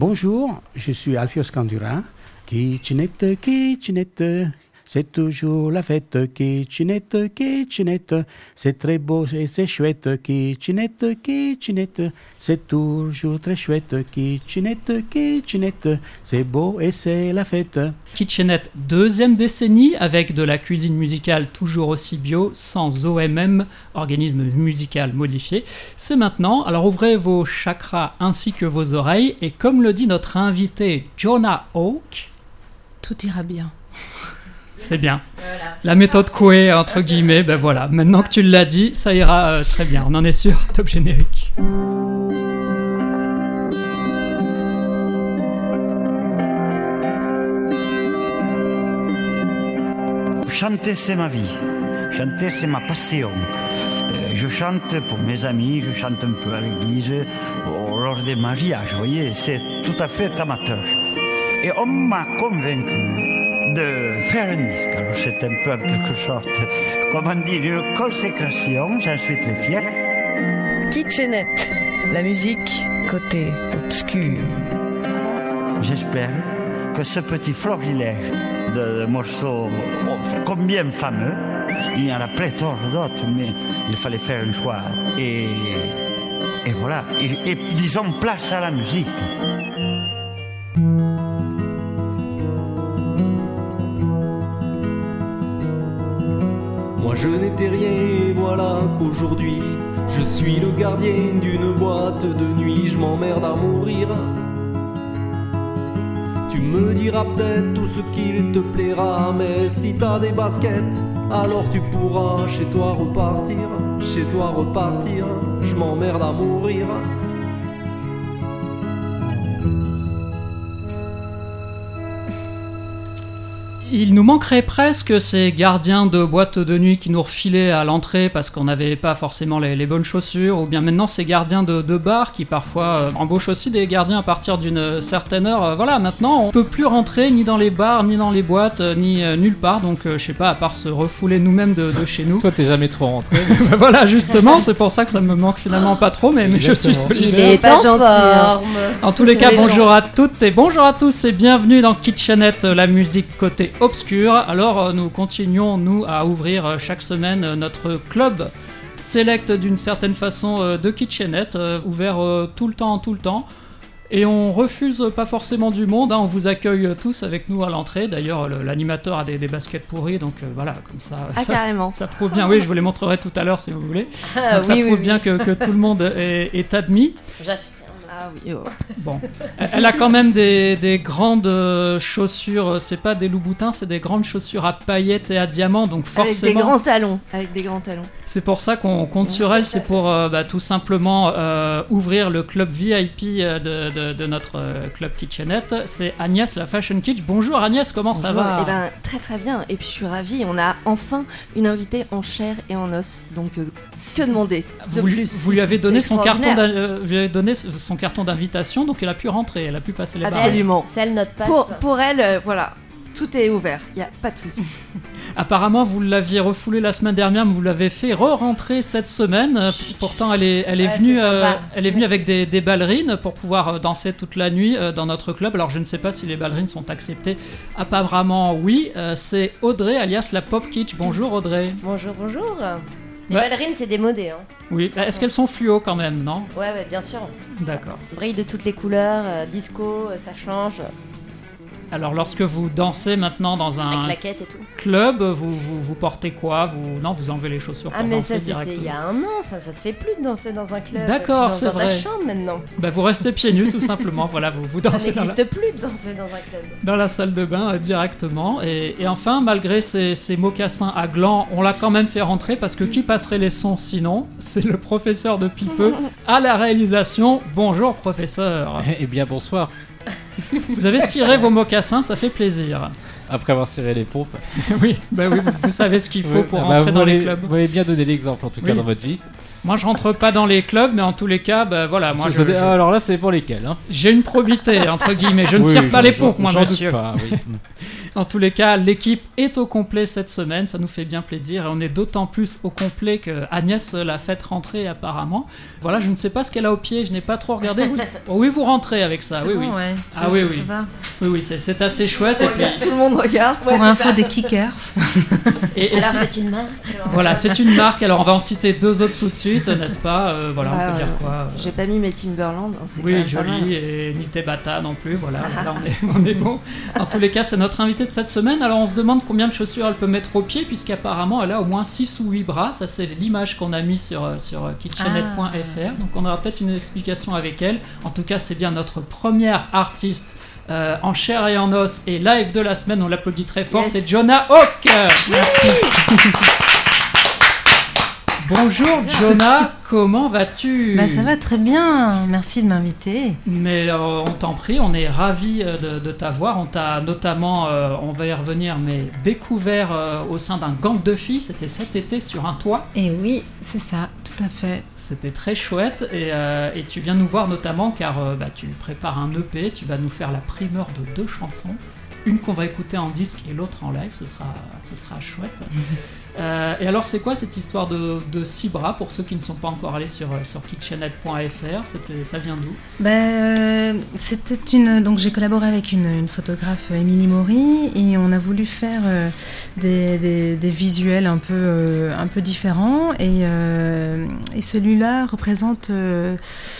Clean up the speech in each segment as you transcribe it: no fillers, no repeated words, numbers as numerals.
Bonjour, je suis Alphio Scandura. Kitchenette, kitchenette, c'est toujours la fête. Kitchenette, kitchenette, c'est très beau et c'est chouette. Kitchenette, kitchenette, c'est toujours très chouette. Kitchenette, kitchenette, c'est beau et c'est la fête. Kitchenette, deuxième décennie, avec de la cuisine musicale toujours aussi bio, sans OMM, organisme musical modifié. C'est maintenant, alors ouvrez vos chakras ainsi que vos oreilles, et comme le dit notre invité Jonah Hawk, tout ira bien. C'est bien. Voilà. La méthode Coué, entre guillemets, ben voilà. Maintenant que tu l'as dit, ça ira très bien. On en est sûr. Top générique. Chanter, c'est ma vie. Chanter, c'est ma passion. Je chante pour mes amis, je chante un peu à l'église, lors des mariages, vous voyez, c'est tout à fait amateur. Et on m'a convaincu de faire un disque. Alors c'est un peu en quelque sorte, comment dire, une consécration, j'en suis très fier. Kitchenette, la musique côté obscur. J'espère que ce petit florilège de morceaux combien fameux, il y en a pléthore d'autres, mais il fallait faire un choix. Et voilà, et disons place à la musique. Moi je n'étais rien et voilà qu'aujourd'hui je suis le gardien d'une boîte de nuit. Je m'emmerde à mourir. Tu me diras peut-être tout ce qu'il te plaira, mais si t'as des baskets, alors tu pourras chez toi repartir. Chez toi repartir, je m'emmerde à mourir. Il nous manquerait presque ces gardiens de boîte de nuit qui nous refilaient à l'entrée parce qu'on n'avait pas forcément les bonnes chaussures, ou bien maintenant ces gardiens de bar qui parfois embauchent aussi des gardiens à partir d'une certaine heure. Voilà, maintenant on peut plus rentrer ni dans les bars, ni dans les boîtes, ni nulle part, donc je sais pas, à part se refouler nous-mêmes de chez nous. Toi t'es jamais trop rentré. Voilà, justement, c'est pour ça que ça me manque finalement pas trop, mais je suis solidaire. Il est pas gentil. En tous les cas, bonjour à toutes et bonjour à tous et bienvenue dans Kitchenette, la musique côté obscur. Alors nous continuons nous à ouvrir chaque semaine notre club select d'une certaine façon de Kitchenette, ouvert tout le temps, et on refuse pas forcément du monde, hein, on vous accueille tous avec nous à l'entrée. D'ailleurs l'animateur a des baskets pourries, donc voilà, comme ça, carrément. Ça prouve bien, oui, je vous les montrerai tout à l'heure si vous voulez, donc ça prouve bien que tout le monde est admis. Ah oui, oh. Bon, elle a quand même des grandes chaussures, c'est pas des loups-boutins, c'est des grandes chaussures à paillettes et à diamants, donc forcément... Avec des grands talons. C'est pour ça qu'on compte sur elle, c'est pour tout simplement ouvrir le club VIP de notre club Kitchenette. C'est Agnès, la Fashion Kitsch. Bonjour Agnès, comment ça va ? Eh ben, très très bien, et puis je suis ravie, on a enfin une invitée en chair et en os, donc que demander de plus ? Vous lui avez donné son carton d'invitation, donc elle a pu rentrer, elle a pu passer les barres. Absolument. C'est elle notre passe. Pour elle, voilà, tout est ouvert, il n'y a pas de souci. Apparemment, vous l'aviez refoulée la semaine dernière, mais vous l'avez fait re-rentrer cette semaine. Pourtant, elle est venue avec des ballerines pour pouvoir danser toute la nuit dans notre club. Alors, je ne sais pas si les ballerines sont acceptées. Apparemment, oui. C'est Audrey, alias la Pop Kitsch. Bonjour Audrey. Bonjour. Les ballerines, c'est démodé. Hein. Oui, est-ce qu'elles sont fluo quand même, non ? Ouais, bien sûr. D'accord. Ça brille de toutes les couleurs, disco, ça change. Alors, lorsque vous dansez maintenant dans un et tout. club, vous portez quoi ? Vous enlevez les chaussures pour danser directement. Ah, mais ça, c'était il y a un an. Enfin, ça se fait plus de danser dans un club. D'accord, c'est vrai. Dans ta chambre maintenant. Vous restez pieds nus, tout simplement. Voilà, vous dansez. Ça n'existe plus de danser dans un club. Dans la salle de bain directement. Et enfin, malgré ces mocassins à glands, on l'a quand même fait rentrer parce que qui passerait les sons sinon ? C'est le professeur de Pipeux à la réalisation. Bonjour, professeur. Eh bien, bonsoir. Vous avez ciré vos mocassins, ça fait plaisir. Après avoir ciré les pompes. Oui, vous savez ce qu'il faut pour rentrer dans les clubs. Vous m'avez bien donné l'exemple, en tout cas, dans votre vie. Moi, je rentre pas dans les clubs, mais en tous les cas, bah, voilà, moi, Alors là, c'est pour lesquels hein. J'ai une probité, entre guillemets. Je ne tire pas les pompes, moi, monsieur. Pas, oui. En tous les cas, l'équipe est au complet cette semaine, ça nous fait bien plaisir et on est d'autant plus au complet que Agnès l'a fait rentrer apparemment. Voilà, je ne sais pas ce qu'elle a au pied, je n'ai pas trop regardé. Oui, vous rentrez avec ça, c'est oui. Ouais. Ah oui, oui. Oui, c'est assez chouette. Et puis... Tout le monde regarde. Pour info des kickers. Alors c'est une marque. Voilà, c'est une marque. Alors on va en citer 2 autres tout de suite, n'est-ce pas voilà, on peut dire quoi J'ai pas mis mes Timberland. C'est oui, quand même joli, pas mal. et ni Tebata non plus. Voilà, là on est bon. En tous les cas, c'est notre invitée de cette semaine. Alors on se demande combien de chaussures elle peut mettre au pied, puisqu'apparemment elle a au moins 6 ou 8 bras. Ça, c'est l'image qu'on a mise sur kitchenet.fr. Donc on aura peut-être une explication avec elle. En tout cas, c'est bien notre première artiste en chair et en os et live de la semaine. On l'applaudit très fort. Yes. C'est Jonah Hawk. Merci. Bonjour Jonah, comment vas-tu ? Ça va très bien, merci de m'inviter. Mais on t'en prie, on est ravis de t'avoir. On t'a notamment, on va y revenir, mais découvert au sein d'un gang de filles. C'était cet été sur un toit. Et oui, c'est ça, tout à fait. C'était très chouette et tu viens nous voir notamment car tu prépares un EP, tu vas nous faire la primeur de 2 chansons. Une qu'on va écouter en disque et l'autre en live, ce sera chouette. Et alors, c'est quoi cette histoire de 6 bras pour ceux qui ne sont pas encore allés sur kitchenet.fr? Ça vient d'où? Donc j'ai collaboré avec une photographe, Émilie Maury, et on a voulu faire des visuels un peu différents. Et celui-là représente le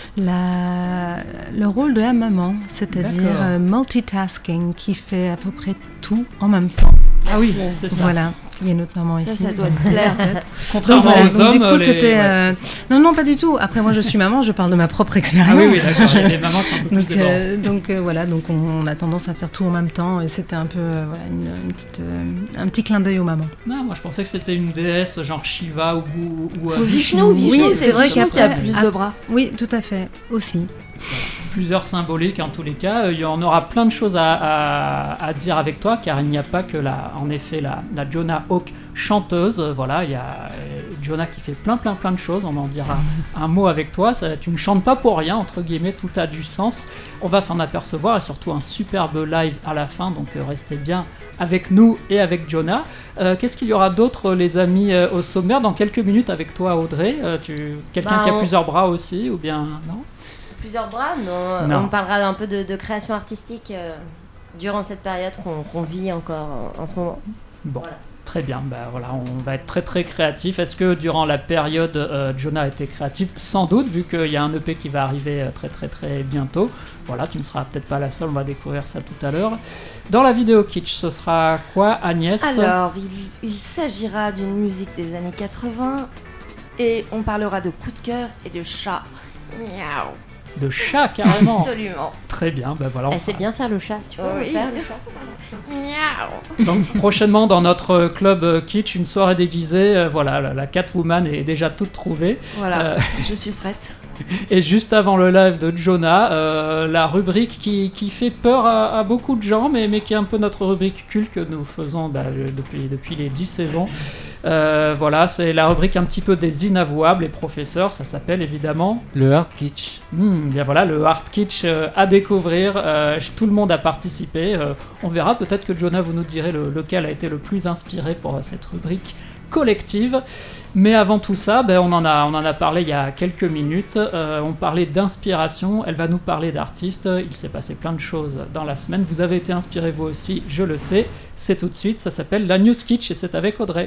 rôle de la maman, c'est-à-dire multitasking, qui fait à peu près tout en même temps. Ah oui, c'est ça. Voilà. Il y a une autre maman ici. Ça doit te plaire. Contrairement donc, aux hommes, du coup, c'était... Non, pas du tout. Après, moi, je suis maman, je parle de ma propre expérience. Ah oui, d'accord. Les mamans sont un peu plus débordées. Donc on a tendance à faire tout en même temps. Et c'était un peu un petit clin d'œil aux mamans. Non, moi, je pensais que c'était une déesse genre Shiva ou Vishnu. Oui, c'est vrai qu'il y a plus de bras. Oui, tout à fait. Aussi. Plusieurs symboliques en tous les cas. Il y en aura plein de choses à dire avec toi, car il n'y a pas que la Jonah Hawk chanteuse. Voilà, il y a Jonah qui fait plein de choses. On en dira un mot avec toi. Tu ne chantes pas pour rien, entre guillemets, tout a du sens. On va s'en apercevoir, et surtout un superbe live à la fin, donc restez bien avec nous et avec Jonah. Qu'est-ce qu'il y aura d'autre, les amis, au sommaire dans quelques minutes avec toi, Audrey? Quelqu'un qui a plusieurs bras aussi, ou bien non? Plusieurs bras, non. On parlera un peu de création artistique durant cette période qu'on vit encore en ce moment. Bon, voilà. Très bien, voilà, on va être très créatif. Est-ce que durant la période, Jonah a été créatif? Sans doute, vu qu'il y a un EP qui va arriver très bientôt. Voilà, tu ne seras peut-être pas la seule, on va découvrir ça tout à l'heure. Dans la vidéo kitsch, ce sera quoi, Agnès? Alors, il s'agira d'une musique des années 80 et on parlera de coups de cœur et de chat. Miaou. De chat, carrément. Absolument. Très bien, voilà. Elle sait bien faire le chat, tu vois. Oui. Faire le chat. Miaou. Donc prochainement dans notre club kitsch, une soirée déguisée. Voilà, la Catwoman est déjà toute trouvée. Voilà, je suis prête. Et juste avant le live de Jonah, la rubrique qui fait peur à beaucoup de gens, mais qui est un peu notre rubrique culte que nous faisons depuis les 10 saisons. Voilà, c'est la rubrique un petit peu des inavouables et professeurs, ça s'appelle évidemment le Hard Kitsch. Bien voilà, le Hard Kitsch à découvrir. Tout le monde a participé. On verra, peut-être que Jonah, vous nous direz lequel a été le plus inspiré pour cette rubrique collective. Mais avant tout ça, on en a parlé il y a quelques minutes. On parlait d'inspiration, elle va nous parler d'artistes. Il s'est passé plein de choses dans la semaine. Vous avez été inspiré vous aussi, je le sais. C'est tout de suite, ça s'appelle la News Kitsch et c'est avec Audrey.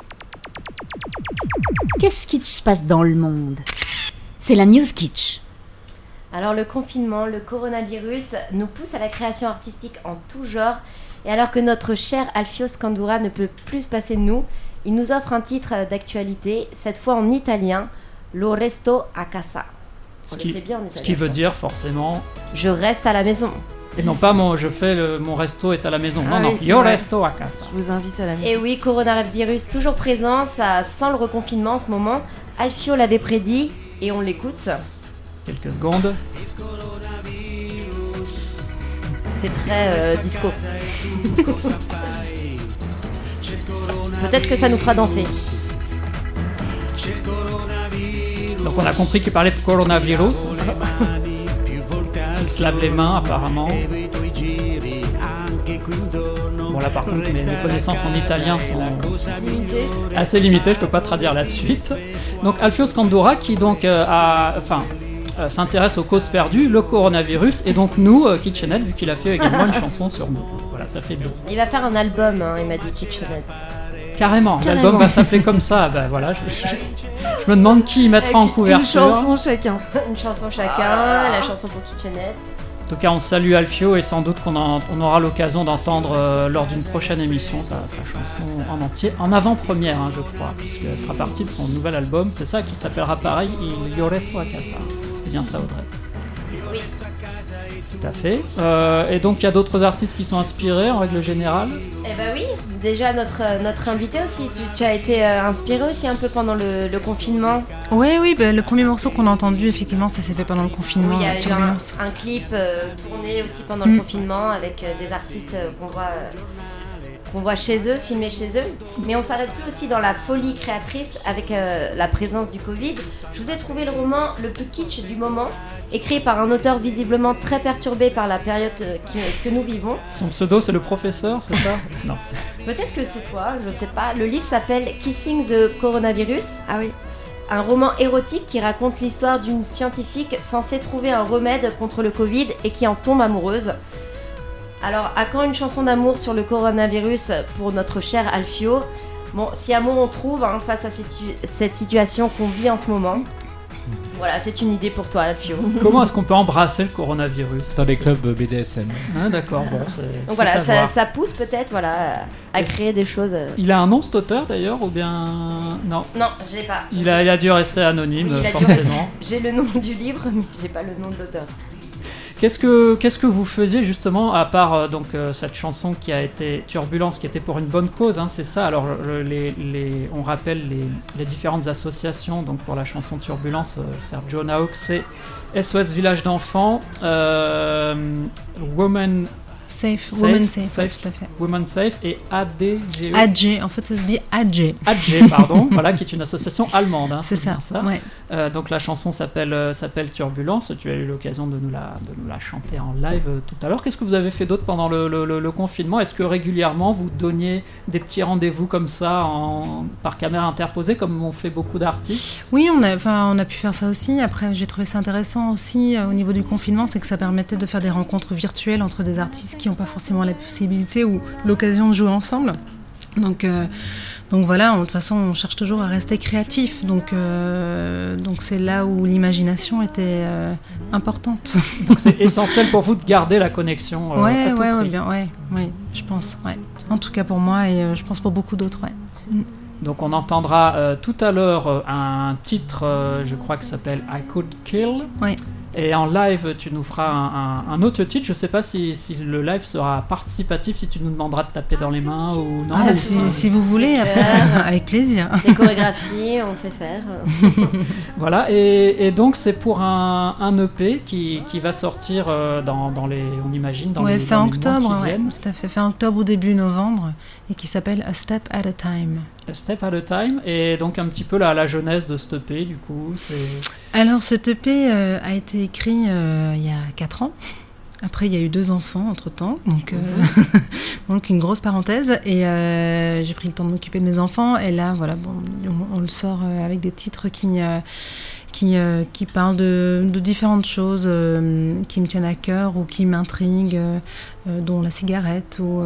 Qu'est-ce qui se passe dans le monde? C'est la News Kitsch. Alors le confinement, le coronavirus nous pousse à la création artistique en tout genre. Et alors que notre cher Alfio Scandura ne peut plus se passer de nous, il nous offre un titre d'actualité, cette fois en italien, Lo resto a casa. Ce qui veut dire forcément... Je reste à la maison. Et non pas je fais mon resto est à la maison. Ah non, oui, Io resto a casa. Je vous invite à la maison. Et oui, coronavirus toujours présent, ça sent le reconfinement en ce moment. Alfio l'avait prédit et on l'écoute. Quelques secondes. C'est très disco. Peut-être que ça nous fera danser. Donc on a compris qu'il parlait de coronavirus. Il se lave les mains apparemment. Bon là par contre mes connaissances en italien sont assez limitées, je peux pas traduire la suite. Donc Alfio Scandura qui donc s'intéresse aux causes perdues, le coronavirus, et donc nous, Kitchenette, vu qu'il a fait également une chanson sur nous. Voilà, ça fait deux. Il va faire un album, hein, il m'a dit Kitchenette. Carrément, l'album va s'appeler comme ça. Ben voilà, je me demande qui y mettra en couverture. Une chanson chacun. Une chanson chacun, la chanson pour Kitchenette. En tout cas, on salue Alfio et sans doute qu'on aura l'occasion d'entendre lors d'une prochaine émission sa chanson en entier, en avant-première, hein, je crois, puisqu'elle fera partie de son nouvel album. C'est ça qui s'appellera pareil, Il Resto a Casa. C'est bien ça, Audrey? Oui. Tout à fait. Et donc, il y a d'autres artistes qui sont inspirés en règle générale? Eh ben oui, déjà notre invité aussi. Tu as été inspiré aussi un peu pendant le confinement. Oui, le premier morceau qu'on a entendu, effectivement, ça s'est fait pendant le confinement. Oui, il y a eu un clip tourné aussi pendant le confinement avec des artistes qu'on voit chez eux, filmés chez eux. Mais on s'arrête plus aussi dans la folie créatrice avec la présence du Covid. Je vous ai trouvé le roman le plus kitsch du moment, écrit par un auteur visiblement très perturbé par la période que nous vivons. Son pseudo, c'est le professeur, c'est ça? Non. Peut-être que c'est toi, je sais pas. Le livre s'appelle Kissing the Coronavirus. Ah oui. Un roman érotique qui raconte l'histoire d'une scientifique censée trouver un remède contre le Covid et qui en tombe amoureuse. Alors, à quand une chanson d'amour sur le coronavirus pour notre cher Alfio? Bon, si amour on trouve face à cette situation qu'on vit en ce moment. Voilà, c'est une idée pour toi, Alfio. Comment est-ce qu'on peut embrasser le coronavirus? Dans les clubs BDSM. Ah, d'accord, bon, donc voilà, ça pousse peut-être à créer des choses. Il a un nom, cet auteur, d'ailleurs, ou bien... Non, j'ai pas. Il a dû rester anonyme, forcément. J'ai le nom du livre, mais j'ai pas le nom de l'auteur. Qu'est-ce que vous faisiez justement, à part cette chanson qui a été Turbulence, qui était pour une bonne cause, hein, c'est ça. Alors on rappelle les différentes associations. Donc pour la chanson Turbulence, Sergio Naok, c'est SOS Village d'enfants, Women Safe, tout à fait. Women Safe et ADGE. AG, en fait ça se dit AG. AG, pardon, voilà, qui est une association allemande. Hein, c'est ça. Ouais. Donc la chanson s'appelle Turbulence. Tu as eu l'occasion de nous la chanter en live tout à l'heure. Qu'est-ce que vous avez fait d'autre pendant le confinement? Est-ce que régulièrement vous donniez des petits rendez-vous comme ça par caméra interposée, comme ont fait beaucoup d'artistes? Oui, on a pu faire ça aussi. Après, j'ai trouvé ça intéressant aussi au niveau du confinement, c'est que ça permettait de faire des rencontres virtuelles entre des artistes qui n'ont pas forcément la possibilité ou l'occasion de jouer ensemble. Donc voilà, de toute façon, on cherche toujours à rester créatif. Donc c'est là où l'imagination était importante. Donc c'est essentiel pour vous de garder la connexion. Ouais, je pense. Ouais. En tout cas pour moi et je pense pour beaucoup d'autres. Ouais. Donc on entendra tout à l'heure un titre, je crois, qui s'appelle I Could Kill. Ouais. Et en live, tu nous feras un autre titre. Je ne sais pas si le live sera participatif, si tu nous demanderas de taper dans les mains ou non. Ah, si vous voulez, après, avec plaisir. Les chorégraphies, on sait faire. Voilà, et donc c'est pour un EP qui va sortir dans les, on imagine, dans les fin dans octobre, les mois qui viennent. Tout à fait, fin octobre ou début novembre, et qui s'appelle A Step at a Time. A Step at a Time, et donc un petit peu la jeunesse de cet EP, du coup, c'est... Alors, cet EP a été écrit il y a 4 ans. Après, il y a eu 2 enfants entre-temps, donc une grosse parenthèse. Et j'ai pris le temps de m'occuper de mes enfants. Et là, voilà, on le sort avec des titres qui parlent de différentes choses qui me tiennent à cœur ou qui m'intriguent, dont la cigarette ou...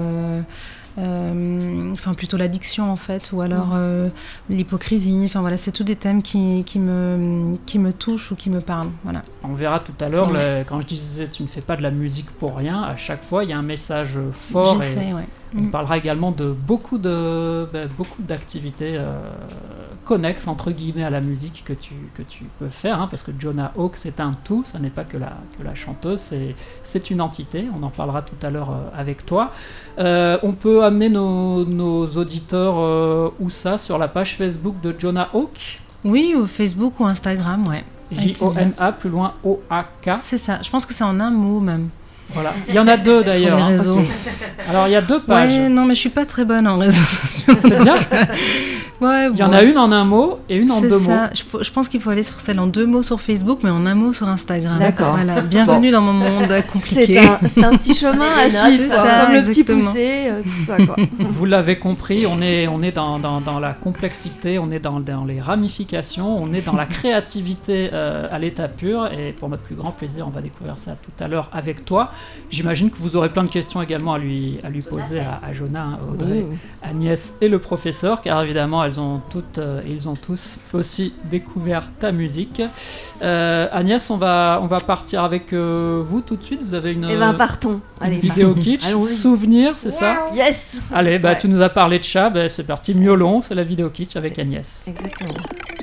plutôt l'addiction en fait, ou alors l'hypocrisie, enfin voilà, c'est tous des thèmes qui me touchent ou qui me parlent, voilà. On verra tout à l'heure, quand je disais tu ne fais pas de la musique pour rien, à chaque fois il y a un message fort. J'essaie, ouais. On parlera également de beaucoup d'activités connexes entre guillemets à la musique que tu peux faire, hein, parce que Jonah Hawk c'est un tout, ça n'est pas que la chanteuse, c'est une entité. On en parlera tout à l'heure avec toi. On peut amener nos auditeurs où ça, sur la page Facebook de Jonah Hawk? Oui, ou Facebook ou Instagram, ouais. Jona plus loin OAK. C'est ça, je pense que c'est en un mot même. Voilà. Il y en a 2 d'ailleurs. Sur les réseaux. Alors il y a 2 pages. Ouais, non, mais je suis pas très bonne en réseaux sociaux. C'est bien. Ouais, Il y en a une en un mot et une en 2 mots. Je pense qu'il faut aller sur celle en 2 mots sur Facebook, mais en 1 mot sur Instagram. D'accord. Voilà. Bienvenue dans mon monde compliqué. C'est un petit chemin à suivre, comme le petit poussé, tout ça, quoi. Vous l'avez compris, on est dans la complexité, on est dans les ramifications, on est dans la créativité à l'état pur, et pour notre plus grand plaisir, on va découvrir ça tout à l'heure avec toi. J'imagine que vous aurez plein de questions également à lui poser à Jonah, Audrey, Agnès et le professeur, car évidemment ils ont tous aussi découvert ta musique. Agnès, on va partir avec vous tout de suite. Vous avez une partons. Allez, vidéo kitsch, souvenir, c'est ça? Yes. Allez, tu nous as parlé de chat, c'est parti, miaulon, c'est la vidéo kitsch avec Agnès. Exactement.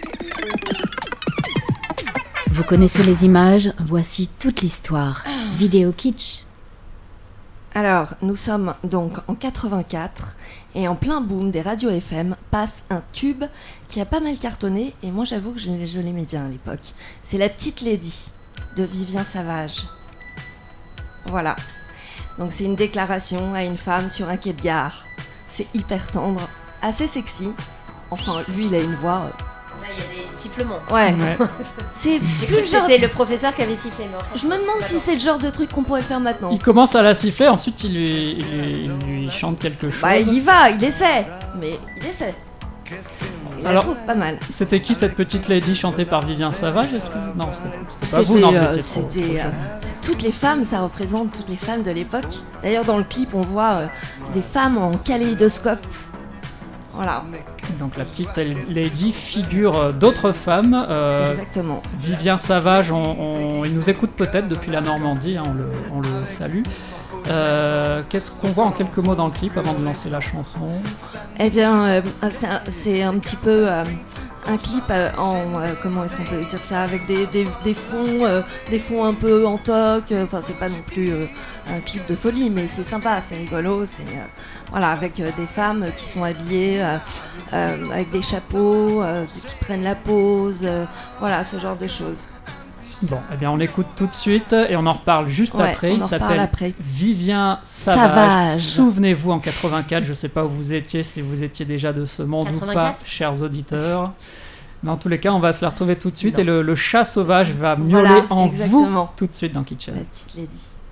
Vous connaissez les images, voici toute l'histoire. Vidéo kitsch. Alors, nous sommes donc en 84 et en plein boom des radios FM passe un tube qui a pas mal cartonné, et moi j'avoue que je l'aimais bien à l'époque. C'est La Petite Lady de Vivien Savage. Voilà. Donc c'est une déclaration à une femme sur un quai de gare. C'est hyper tendre, assez sexy. Enfin, lui il a une voix... Là, il y a des sifflements. Ouais. C'est plus le genre... C'était le professeur qui avait sifflé. Je me demande si c'est le genre de truc qu'on pourrait faire maintenant. Il commence à la siffler, ensuite il lui chante quelque chose. Il y va, il essaie. Mais il essaie. Il la trouve pas mal. C'était qui cette petite lady chantée par Vivien Savage? Non, c'était pas vous, non, c'était toutes les femmes, ça représente toutes les femmes de l'époque. D'ailleurs, dans le clip, on voit des femmes en kaléidoscope. Voilà. Donc la petite lady figure d'autres femmes. Exactement. Vivien Savage, il nous écoute peut-être depuis la Normandie, on le salue. Qu'est-ce qu'on voit en quelques mots dans le clip avant de lancer la chanson? Eh bien, c'est un petit peu un clip comment est-ce qu'on peut dire ça, avec des fonds un peu en toc. Enfin, c'est pas non plus un clip de folie, mais c'est sympa, c'est rigolo, voilà, avec des femmes qui sont habillées avec des chapeaux, qui prennent la pose, voilà, ce genre de choses. Bon, eh bien on l'écoute tout de suite et on en reparle juste après. Il s'appelle Vivien Savage. Souvenez-vous, en 84, je ne sais pas où vous étiez, si vous étiez déjà de ce monde 84. Ou pas, chers auditeurs. Mais en tous les cas, on va se la retrouver tout de suite et le chat sauvage va miauler en vous tout de suite dans Kitchen. La petite lady.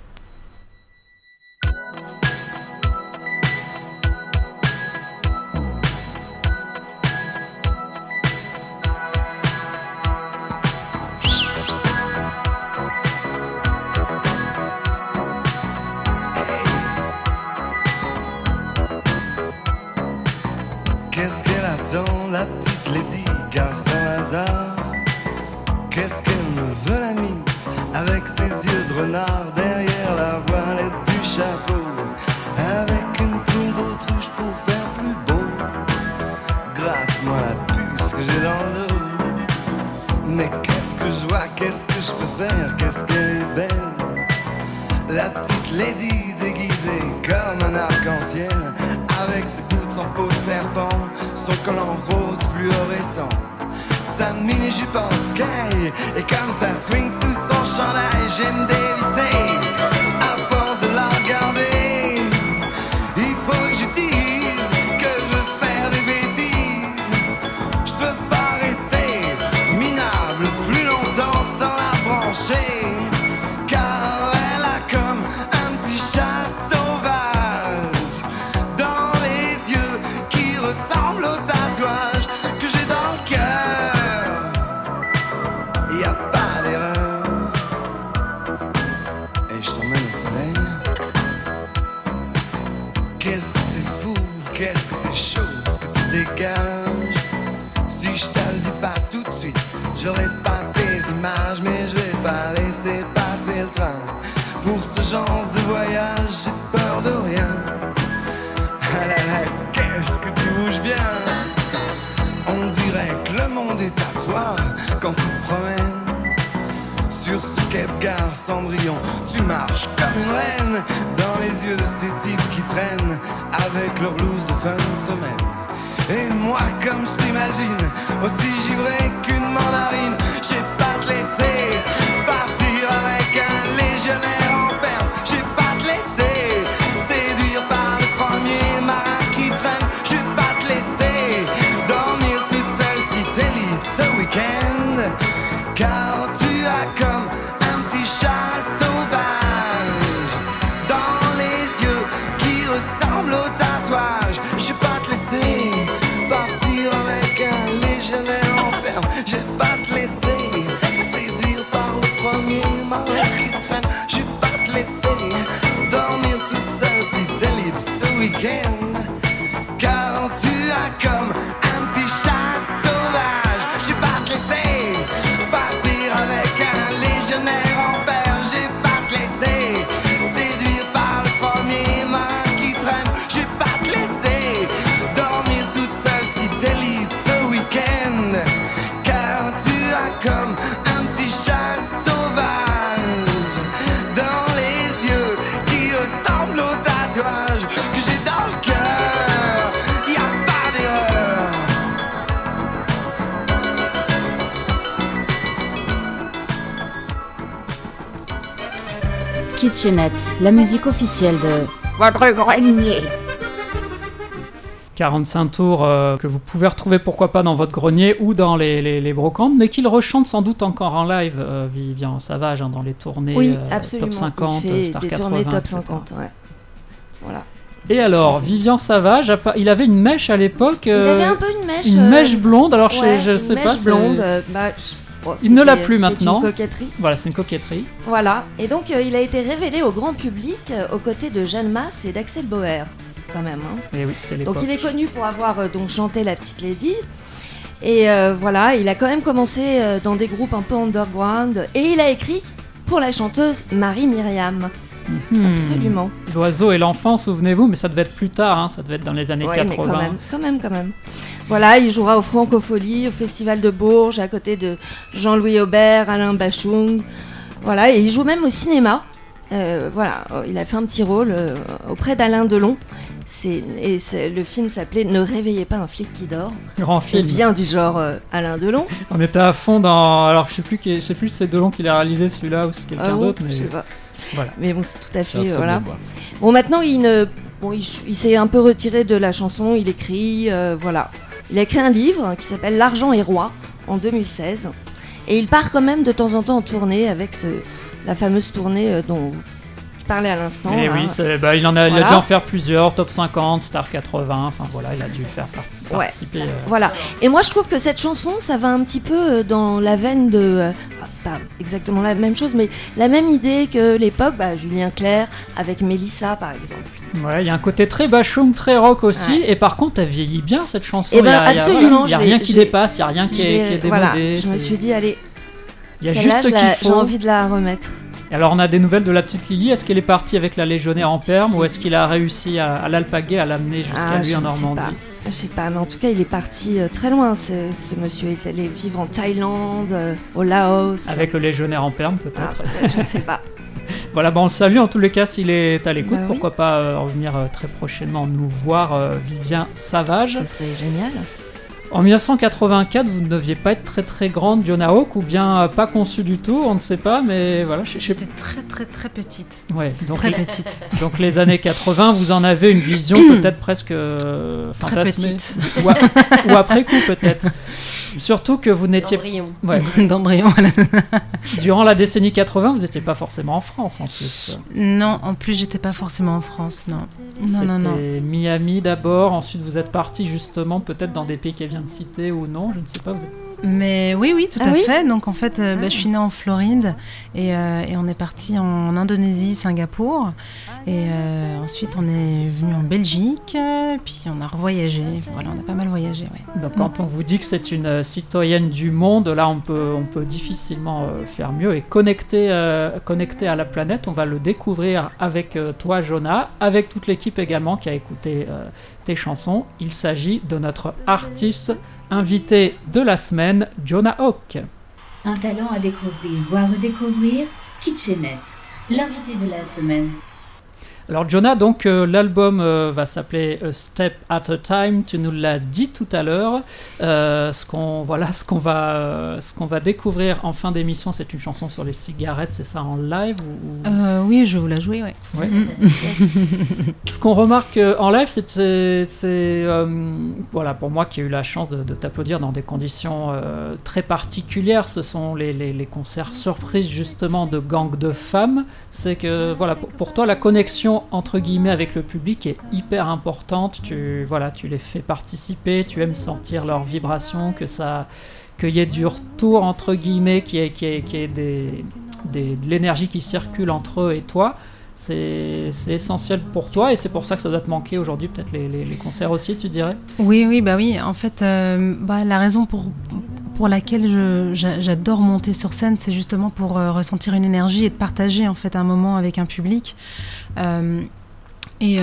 La petite lady, car Saint-Lazare, qu'est-ce qu'elle me veut la mise, avec ses yeux de renard derrière la voilette du chapeau, avec une plume d'autruche pour faire plus beau. Gratte-moi la puce que j'ai dans le dos. Mais qu'est-ce que je vois, qu'est-ce que je peux faire, qu'est-ce qu'elle est belle. La petite lady déguisée comme un arc-en-ciel, avec ses boots en peau de serpent, son collant rose fluorescent, sa mini-jupe en sky, et comme ça swing sous son chandail, j'aime dévisser. À force de la regarder, il faut que je dise que je veux faire des bêtises. Je peux pas rester minable plus longtemps sans la brancher, car elle a comme un petit chat sauvage dans les yeux qui ressemblent au tatouage que j'ai dans le cœur. Y a pas d'erreur. Et je t'emmène au soleil. Qu'est-ce que c'est fou, qu'est-ce que c'est chaud ce que tu dégages. Si je te le dis pas tout de suite, j'aurai pas tes images, mais je vais pas laisser passer le train. Pour ce genre de voyage, j'ai peur de rien. Ah là là, qu'est-ce que tu bouges bien. On dirait que le monde est à toi quand tu te promènes. Sur ce quai de gare Cendrillon, tu marches comme une reine dans les yeux de ces types qui traînent avec leur blouse de fin de semaine. Et moi, comme je t'imagine, aussi givré qu'une mandarine, j'ai pas te laisser partir avec un légionnaire en perme. J'ai pas te laisser séduire par le premier marin qui traîne. J'ai pas te laisser dormir week-end. Car tu as comme un petit chat sauvage. Je suis pas te laisser partir avec un légionnaire en perles. J'ai pas te laisser séduire par le premier main qui traîne. J'ai pas te laisser dormir toute seule si t'es libre ce week-end. Car tu as comme un petit chat sauvage dans les yeux qui ressemblent au tatouage que j'ai dans le cœur. Y a pas d'erreur. Kitchenette, la musique officielle de Votre grenier. 45 tours que vous pouvez retrouver pourquoi pas dans votre grenier ou dans les brocantes, mais qu'il rechante sans doute encore en live, Vivian Savage, dans les tournées Oui, absolument. Top 50, il fait Star des 80, tournées Top etc. 50, ouais. Voilà. Et alors, Vivian Savage, il avait une mèche à l'époque. Il avait un peu une mèche. Une mèche blonde, alors ouais, je sais pas. Une mèche blonde, il ne l'a plus maintenant. C'est une coquetterie. Voilà, c'est une coquetterie. Voilà, et donc il a été révélé au grand public aux côtés de Jeanne Masse et d'Axel Bauer, quand même. Hein. Et oui, c'était l'époque. Donc il est connu pour avoir donc chanté La Petite Lady. Et voilà, il a quand même commencé dans des groupes un peu underground. Et il a écrit pour la chanteuse Marie-Myriam. Absolument. L'oiseau et l'enfant, souvenez-vous, mais ça devait être plus tard, hein, ça devait être dans les années 80. Mais quand même. Voilà, il jouera au Francophonie, au Festival de Bourges, à côté de Jean-Louis Aubert, Alain Bachung. Voilà, et il joue même au cinéma. Voilà, il a fait un petit rôle auprès d'Alain Delon. Le film s'appelait Ne réveillez pas un flic qui dort. Grand film. C'est bien du genre Alain Delon. On était à fond dans. Alors je sais plus si c'est Delon qui l'a réalisé celui-là ou c'est quelqu'un d'autre. Mais... Je sais pas. Voilà. Mais bon, c'est tout à fait. Voilà. Bon, maintenant, il s'est un peu retiré de la chanson, il écrit. Voilà. Il a écrit un livre qui s'appelle L'Argent est roi en 2016. Et il part quand même de temps en temps en tournée avec la fameuse tournée dont je parlais à l'instant. Et oui, il a dû en faire plusieurs, Top 50, Star 80, enfin voilà, il a dû faire participer. Voilà. Et moi je trouve que cette chanson, ça va un petit peu dans la veine de... c'est pas exactement la même chose, mais la même idée que l'époque, Julien Clerc avec Mélissa par exemple. Ouais, il y a un côté très bachung, très rock aussi, et par contre elle vieillit bien cette chanson. Absolument. Il n'y a rien qui dépasse, il n'y a rien qui est démodé. Voilà, je me suis dit, allez, il y a juste ce qu'il faut. J'ai envie de la remettre. Et alors on a des nouvelles de la petite Lily. Est-ce qu'elle est partie avec la légionnaire en perme ou est-ce qu'il a réussi à l'alpaguer, à l'amener jusqu'à lui en Normandie? Je sais pas, mais en tout cas il est parti très loin. Ce monsieur est allé vivre en Thaïlande, au Laos. Avec le légionnaire en perme peut-être. Peut-être, je ne sais pas. Voilà, on le salue en tous les cas s'il est à l'écoute. Pourquoi pas revenir très prochainement nous voir, Vivian Savage. Ce serait génial. En 1984, vous ne deviez pas être très très grande, Joanna Hawk, ou bien pas conçue du tout, on ne sait pas, mais voilà. J'étais très très très petite. Ouais, donc très petite. Donc les années 80, vous en avez une vision peut-être presque fantasmée. Ou après coup peut-être. Surtout que vous n'étiez... D'embryon, voilà. Durant la décennie 80, vous n'étiez pas forcément en France en plus. Non, en plus j'étais pas forcément en France, non. C'était Miami d'abord, ensuite vous êtes parti justement peut-être dans des pays qu'elle vient de citer ou non, je ne sais pas. Mais oui, tout à fait. Donc en fait, je suis née en Floride et on est parti en Indonésie, Singapour. Et ensuite, on est venu en Belgique, puis on a revoyagé. Voilà, on a pas mal voyagé. Ouais. Donc quand on vous dit que c'est une citoyenne du monde, là, on peut difficilement faire mieux et connecter à la planète. On va le découvrir avec toi, Joanna, avec toute l'équipe également qui a écouté tes chansons. Il s'agit de notre artiste invité de la semaine, Joanna Hawk. Un talent à découvrir ou à redécouvrir, Kitchenette, l'invité de la semaine. Alors Joanna, donc l'album va s'appeler A Step at a Time. Tu nous l'as dit tout à l'heure. Ce qu'on va découvrir en fin d'émission, c'est une chanson sur les cigarettes. C'est ça en live ou... Oui, je vais vous la jouer. Ouais. Ce qu'on remarque en live, c'est voilà, pour moi qui ai eu la chance de t'applaudir dans des conditions très particulières. Ce sont les concerts surprises justement de gangs de femmes. C'est que voilà, pour toi la connexion entre guillemets avec le public est hyper importante. Tu les fais participer, tu aimes sentir leurs vibrations, qu'il y ait du retour entre guillemets, qu'il y ait de l'énergie qui circule entre eux et toi. c'est essentiel pour toi et c'est pour ça que ça doit te manquer aujourd'hui, peut-être les concerts aussi, tu dirais? Oui, bah oui. En fait, la raison pour laquelle j'adore monter sur scène, c'est justement pour ressentir une énergie et de partager en fait un moment avec un public. Et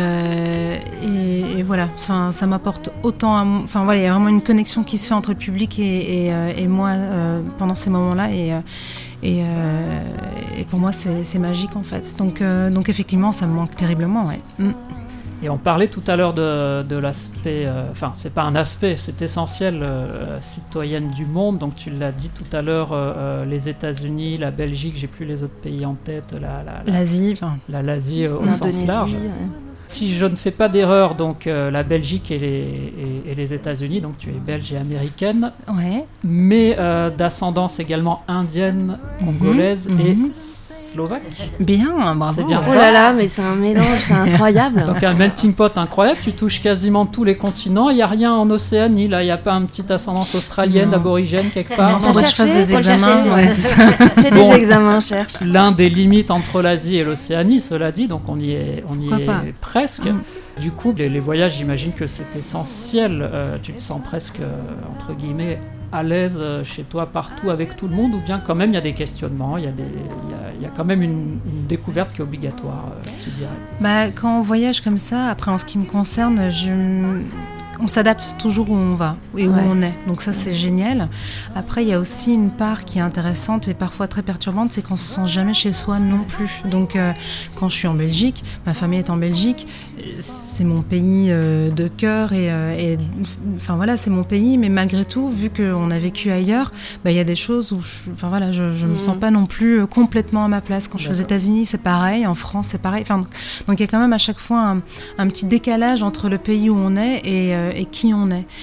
voilà, ça m'apporte autant. Enfin voilà, il y a vraiment une connexion qui se fait entre le public et moi pendant ces moments-là. Et pour moi, c'est magique en fait. Donc effectivement, ça me manque terriblement. Ouais. Et on parlait tout à l'heure de l'aspect, c'est pas un aspect, c'est essentiel, citoyenne du monde. Donc tu l'as dit tout à l'heure, les États-Unis, la Belgique, j'ai plus les autres pays en tête, l'Asie, l'Asie au sens large. Si je ne fais pas d'erreur, donc la Belgique et les États-Unis, donc tu es belge et américaine, mais d'ascendance également indienne, congolaise et slovaque. Bien, bravo. C'est bien oh là là, mais c'est un mélange, c'est incroyable. Donc un melting pot incroyable, tu touches quasiment tous les continents. Il n'y a rien en Océanie, là, il n'y a pas une petite ascendance australienne, aborigène quelque part. Il faudrait que je fasse des examens. Ouais, c'est ça. Fais des examens, cherche. L'un des limites entre l'Asie et l'Océanie, cela dit, donc on y est presque. Du coup, les voyages, j'imagine que c'est essentiel. Tu te sens presque, entre guillemets, à l'aise chez toi partout avec tout le monde, ou bien quand même il y a des questionnements, il y a quand même une découverte qui est obligatoire, tu dirais? Quand on voyage comme ça, après en ce qui me concerne, on s'adapte toujours où on va et où on est. Donc ça, c'est génial. Après, il y a aussi une part qui est intéressante et parfois très perturbante, c'est qu'on se sent jamais chez soi non plus. Donc quand je suis en Belgique, ma famille est en Belgique, c'est mon pays de cœur et enfin voilà, c'est mon pays. Mais malgré tout, vu qu'on a vécu ailleurs, il y a des choses où je me sens pas non plus complètement à ma place. Quand je suis aux États-Unis, c'est pareil. En France, c'est pareil. Enfin, donc il y a quand même à chaque fois un petit décalage entre le pays où on est et qui on est.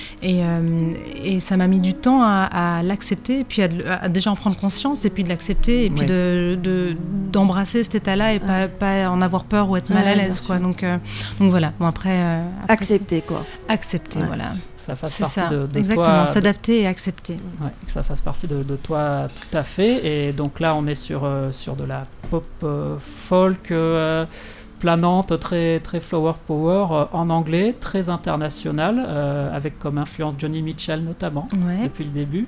Et ça m'a mis du temps à l'accepter, et puis à déjà en prendre conscience, et puis de l'accepter, et puis d'embrasser cet état-là, et pas en avoir peur ou être mal à l'aise, quoi. Donc voilà. Bon, après accepter, quoi. Accepter, voilà. Ça fasse partie de exactement, toi, s'adapter et accepter. Ouais, que ça fasse partie de toi tout à fait. Et donc là, on est sur de la pop folk planante, très, très flower power, en anglais, très international, avec comme influence Johnny Mitchell notamment, depuis le début.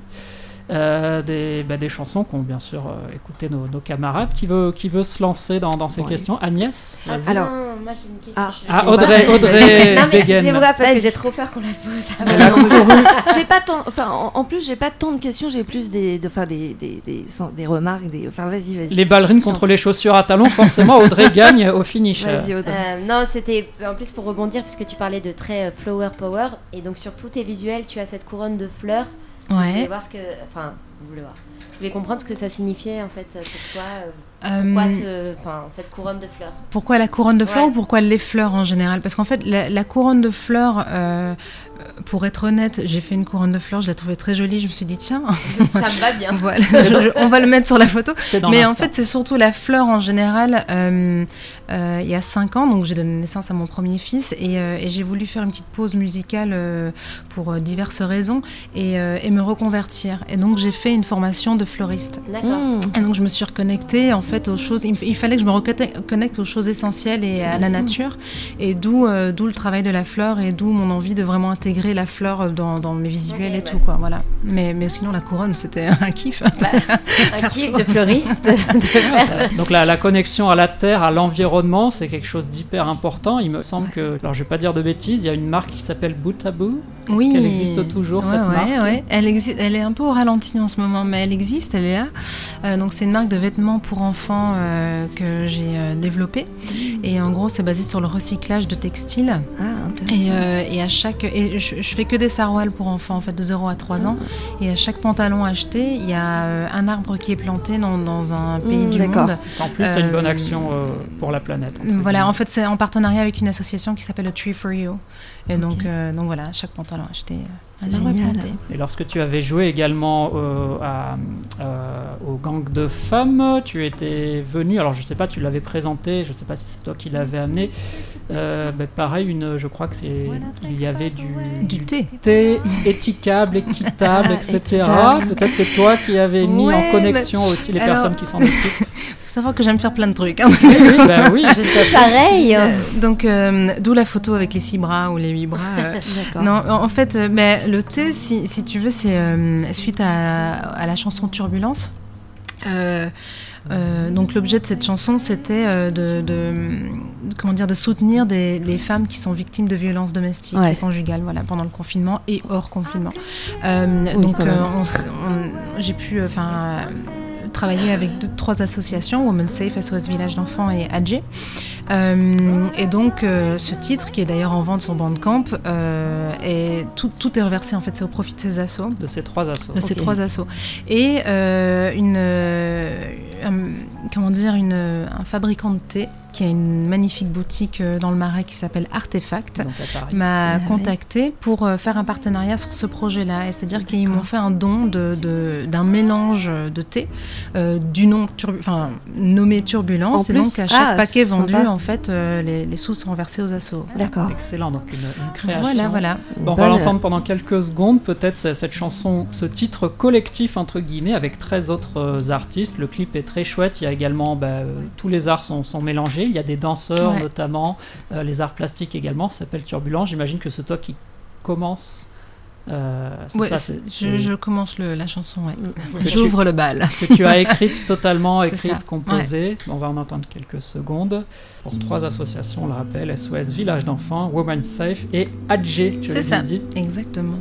Des chansons qu'ont bien sûr écouté nos camarades. Qui veut se lancer dans ces questions? Agnès, vas-y. Alors, moi j'ai une question. Audrey non, mais excusez-moi, parce que j'ai trop peur qu'on la pose. J'ai pas tant, en plus j'ai pas tant de questions, j'ai plus des remarques, vas-y. Les ballerines contre les chaussures à talons, forcément Audrey gagne au finish. Vas-y, Audrey. Non, c'était en plus pour rebondir, puisque tu parlais de très flower power, et donc sur tous tes visuels, tu as cette couronne de fleurs. Je voulais voir je voulais comprendre ce que ça signifiait en fait pour toi. Pourquoi cette couronne de fleurs? Pourquoi la couronne de fleurs ou pourquoi les fleurs en général? Parce qu'en fait, la couronne de fleurs, pour être honnête, j'ai fait une couronne de fleurs, je la trouvais très jolie, je me suis dit tiens, ça me va bien. Voilà, on va le mettre sur la photo. Mais en fait, c'est surtout la fleur en général. Il y a 5 ans, donc j'ai donné naissance à mon premier fils et j'ai voulu faire une petite pause musicale pour diverses raisons et me reconvertir. Et donc j'ai fait une formation de fleuriste. D'accord. Et donc je me suis reconnectée en fait aux choses. Il fallait que je me reconnecte aux choses essentielles et à la nature. Et d'où le travail de la fleur et d'où mon envie de vraiment intégrer la fleur dans mes visuels et tout, quoi. Voilà. Mais sinon la couronne, c'était un kiff. Un kiff de fleuriste. Donc la connexion à la terre, à l'environnement, c'est quelque chose d'hyper important. Il me semble que, alors je vais pas dire de bêtises, il y a une marque qui s'appelle Bootaboo. Oui. Elle existe toujours, cette marque. Ouais. Elle est un peu au ralenti en ce moment, mais elle existe, elle est là. Donc c'est une marque de vêtements pour enfants que j'ai développée. Et en gros, c'est basé sur le recyclage de textiles. Et à chaque, je fais que des sarouals pour enfants, en fait, de 0 à 3 ans. Et à chaque pantalon acheté, il y a un arbre qui est planté dans un pays du monde. En plus, c'est une bonne action pour la planète. Voilà, en fait, c'est en partenariat avec une association qui s'appelle A Tree for You. Et donc voilà, chaque pantalon acheté. Un arbre planté. Et lorsque tu avais joué également au gang de femmes, tu étais venu, alors je ne sais pas, tu l'avais présenté, je ne sais pas si c'est toi qui l'avais amené. Pareil, je crois que il y avait du thé étiquable, équitable, etc. Équitable. Peut-être c'est toi qui avais mis en connexion aussi les personnes qui s'en occupent. Il faut savoir que j'aime faire plein de trucs. Hein. Oui, je sais pareil. Donc, d'où la photo avec les 6 bras ou les 8 bras. Non, en fait, le thé, si tu veux, c'est suite à la chanson Turbulence. Donc l'objet de cette chanson, c'était de soutenir les femmes qui sont victimes de violences domestiques et conjugales, voilà, pendant le confinement et hors confinement. J'ai pu travailler avec 2-3 associations, Women's Safe, SOS Village d'Enfants et AG. Et donc ce titre, qui est d'ailleurs en vente sur Bandcamp, tout est reversé, en fait, c'est au profit de ces assos. De ces 3 assos. De ces 3 assos. Et un fabricant de thé qui a une magnifique boutique dans le Marais qui s'appelle Artefact, m'a contacté pour faire un partenariat sur ce projet-là. Et c'est-à-dire qu'ils m'ont fait un don d'un mélange de thé du nom nommé Turbulence. Et donc à chaque paquet vendu, en fait, les sous sont versés aux assos. D'accord. Excellent, donc une création. Voilà. Bon, on va l'entendre pendant quelques secondes, peut-être cette chanson, ce titre collectif entre guillemets avec 13 autres artistes. Le clip est très chouette. Il y a également tous les arts sont mélangés. Il y a des danseurs notamment, les arts plastiques également, ça s'appelle Turbulence. J'imagine que c'est toi qui commence. Je commence la chanson, j'ouvre le bal. Que tu as écrite totalement, composée. On va en entendre quelques secondes. Pour 3 associations, on le rappelle, SOS Village d'Enfants, Women's Safe et AG. C'est ça, exactement.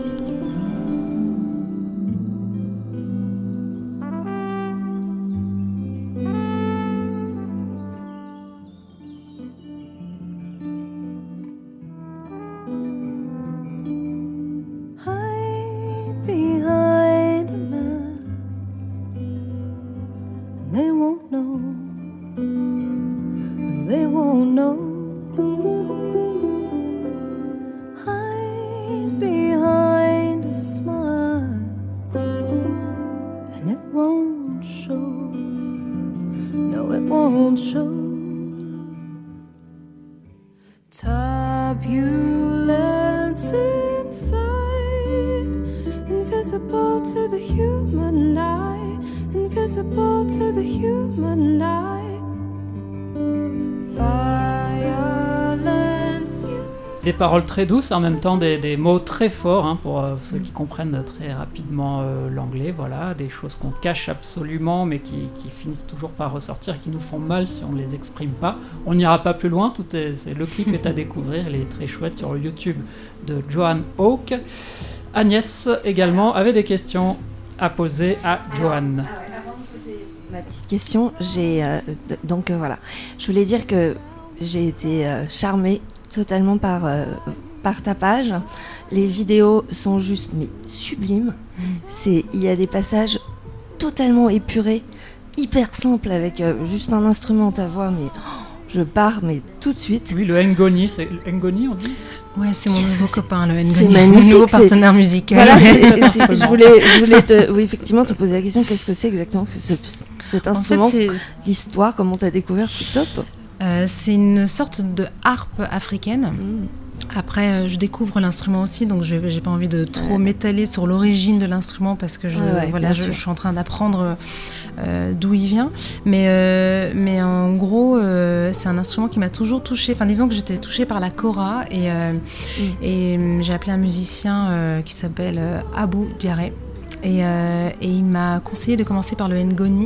Des paroles très douces et en même temps des mots très forts pour ceux qui comprennent très rapidement l'anglais, voilà, des choses qu'on cache absolument mais qui finissent toujours par ressortir et qui nous font mal si on ne les exprime pas. On n'ira pas plus loin, le clip est à découvrir, il est très chouette sur le YouTube de Joanne Hawke. Agnès également avait des questions à poser à Joanne. Avant de poser ma petite question, voilà, je voulais dire que j'ai été charmée totalement par ta page. Les vidéos sont juste sublimes. Il y a des passages totalement épurés, hyper simples, avec juste un instrument, ta voix, mais je pars tout de suite. Oui, le Ngoni, c'est Ngoni on dit. Ouais, c'est mon nouveau copain, le Ngoni, c'est magnifique, mon nouveau partenaire musical. Voilà, je voulais effectivement te poser la question, qu'est-ce que c'est exactement cet instrument, l'histoire, comment tu as découvert, c'est top. C'est une sorte de harpe africaine. Après, je découvre l'instrument aussi, donc je n'ai pas envie de trop m'étaler sur l'origine de l'instrument parce que je suis en train d'apprendre d'où il vient. Mais en gros, c'est un instrument qui m'a toujours touchée. Enfin, disons que j'étais touchée par la kora et j'ai appelé un musicien qui s'appelle Abou Diaré et il m'a conseillé de commencer par le Ngoni.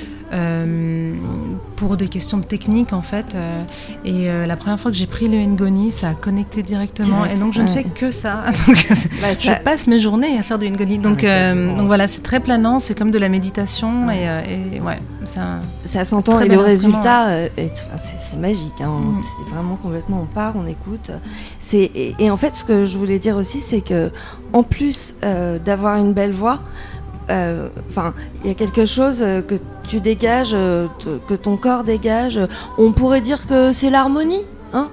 Pour des questions de technique en fait la première fois que j'ai pris le Ngoni, ça a connecté directement et donc je ne fais que ça. Donc, je passe mes journées à faire du Ngoni, donc voilà, c'est très planant, c'est comme de la méditation et ça s'entend et le résultat c'est magique, c'est vraiment complètement, on part, on écoute, et en fait ce que je voulais dire aussi, c'est que en plus d'avoir une belle voix, il y a quelque chose que tu dégages, que ton corps dégage. On pourrait dire que c'est l'harmonie,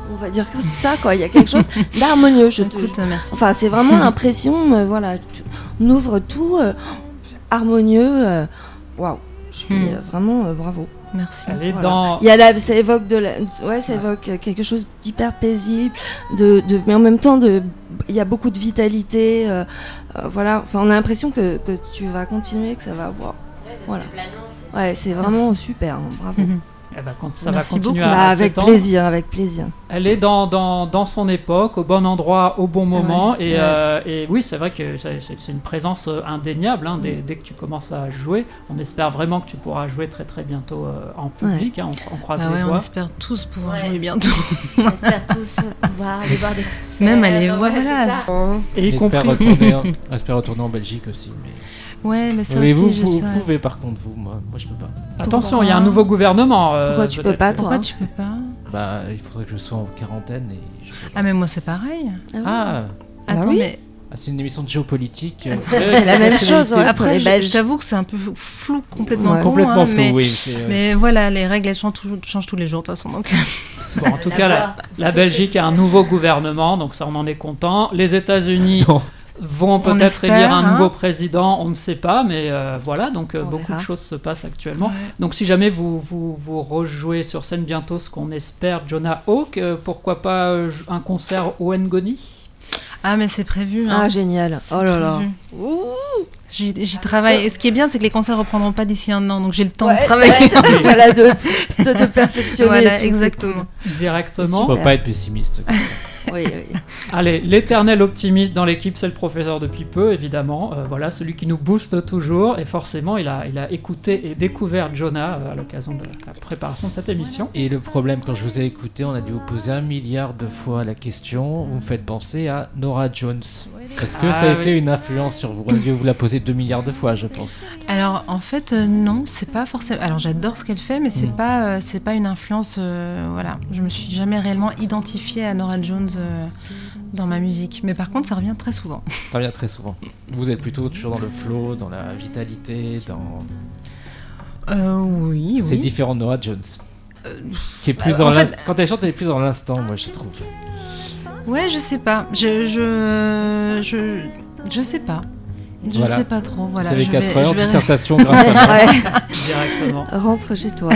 On va dire que c'est ça, quoi. Il y a quelque chose d'harmonieux. Merci. Enfin, c'est vraiment l'impression, voilà, on ouvre tout harmonieux. Waouh, je suis vraiment bravo. Merci. Voilà. Ça évoque ça évoque quelque chose d'hyper paisible, mais en même temps il y a beaucoup de vitalité. Voilà, enfin, on a l'impression que tu vas continuer, que ça va. Wow. Voilà. Ouais, c'est vraiment super. Hein, bravo. Ça va continuer avec plaisir, avec plaisir. Elle est dans son époque, au bon endroit, au bon moment. Et oui, c'est vrai que c'est une présence indéniable. Hein, dès que tu commences à jouer, on espère vraiment que tu pourras jouer très très bientôt en public. Hein, on croise les doigts. On espère tous pouvoir jouer bientôt. On espère tous pouvoir aller voir des concerts. Même aller voir. Et on espère retourner en Belgique aussi. Ouais, mais ça mais aussi, vous pouvez par contre, moi je peux pas. Attention, il y a un nouveau gouvernement. Pourquoi tu peux pas, toi? Pourquoi tu peux pas? Bah, il faudrait que je sois en quarantaine et. Ah, mais moi c'est pareil. Attends, mais. C'est une émission de géopolitique. C'est la même chose. Ouais. Après, je t'avoue que c'est un peu flou, complètement flou, oui. Mais voilà, les règles elles changent tous les jours de toute façon. Donc. Bon, en tout cas, la Belgique a un nouveau gouvernement, donc ça on en est content. Les États-Unis vont peut-être élire un nouveau président, on ne sait pas, mais voilà, donc beaucoup de choses se passent actuellement. Ouais. Donc si jamais vous rejouez sur scène bientôt, ce qu'on espère, Jonah Hawk, pourquoi pas un concert au Ngoni? Ah, mais c'est prévu. Ah, génial. Oh là là. J'y travaille. Et ce qui est bien, c'est que les concerts reprendront pas d'ici un an, donc j'ai le temps de travailler. Voilà, de perfectionner. Voilà, exactement. Directement. Il ne faut pas être pessimiste. Oui. Allez, l'éternel optimiste dans l'équipe, c'est le professeur depuis peu, évidemment. Voilà, celui qui nous booste toujours. Et forcément, il a écouté et découvert Jonah à l'occasion de la préparation de cette émission. Et le problème, quand je vous ai écouté, on a dû vous poser 1 milliard de fois la question. Vous me faites penser à Norah Jones. Est-ce que ça a été une influence sur vous? On a dû vous la poser 2 milliards de fois, je pense. Alors, en fait, non, c'est pas forcément. Alors, j'adore ce qu'elle fait, mais c'est pas une influence. Voilà, je me suis jamais réellement identifiée à Norah Jones dans ma musique. Mais par contre, ça revient très souvent. Ça revient très souvent. Vous êtes plutôt toujours dans le flow, dans la vitalité, dans. Oui. C'est différent de Norah Jones. Qui est plus dans quand elle chante, elle est plus dans l'instant, moi, je trouve. Ouais, je sais pas. Je sais pas. Je sais pas trop. Voilà. Vous avez 4 heures de dissertation grâce à moi. Directement. Rentre chez toi.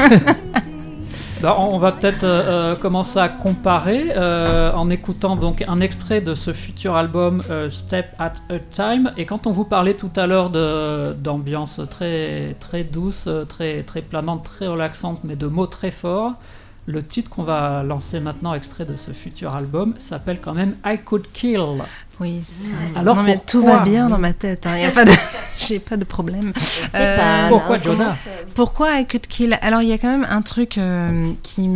On va peut-être commencer à comparer en écoutant donc un extrait de ce futur album Step at a Time. Et quand on vous parlait tout à l'heure d'ambiance très, très douce, très, très planante, très relaxante, mais de mots très forts, le titre qu'on va lancer maintenant, extrait de ce futur album, s'appelle quand même I Could Kill. Oui, c'est ça. Alors non, mais tout va bien dans ma tête. Hein. J'ai pas de problème. Pourquoi, Jonah? Pourquoi I Could Kill? Alors, il y a quand même un truc qui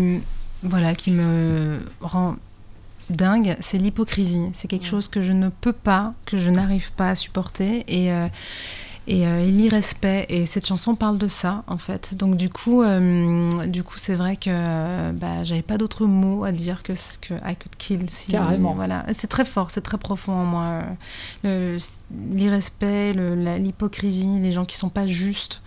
me rend dingue, c'est l'hypocrisie. C'est quelque chose que je ne peux pas, que je n'arrive pas à supporter. Et l'irrespect, et cette chanson parle de ça en fait. Donc du coup c'est vrai que j'avais pas d'autres mots à dire que I Could Kill. Carrément. Voilà, c'est très fort, c'est très profond en moi. L'irrespect, l'hypocrisie, les gens qui sont pas justes.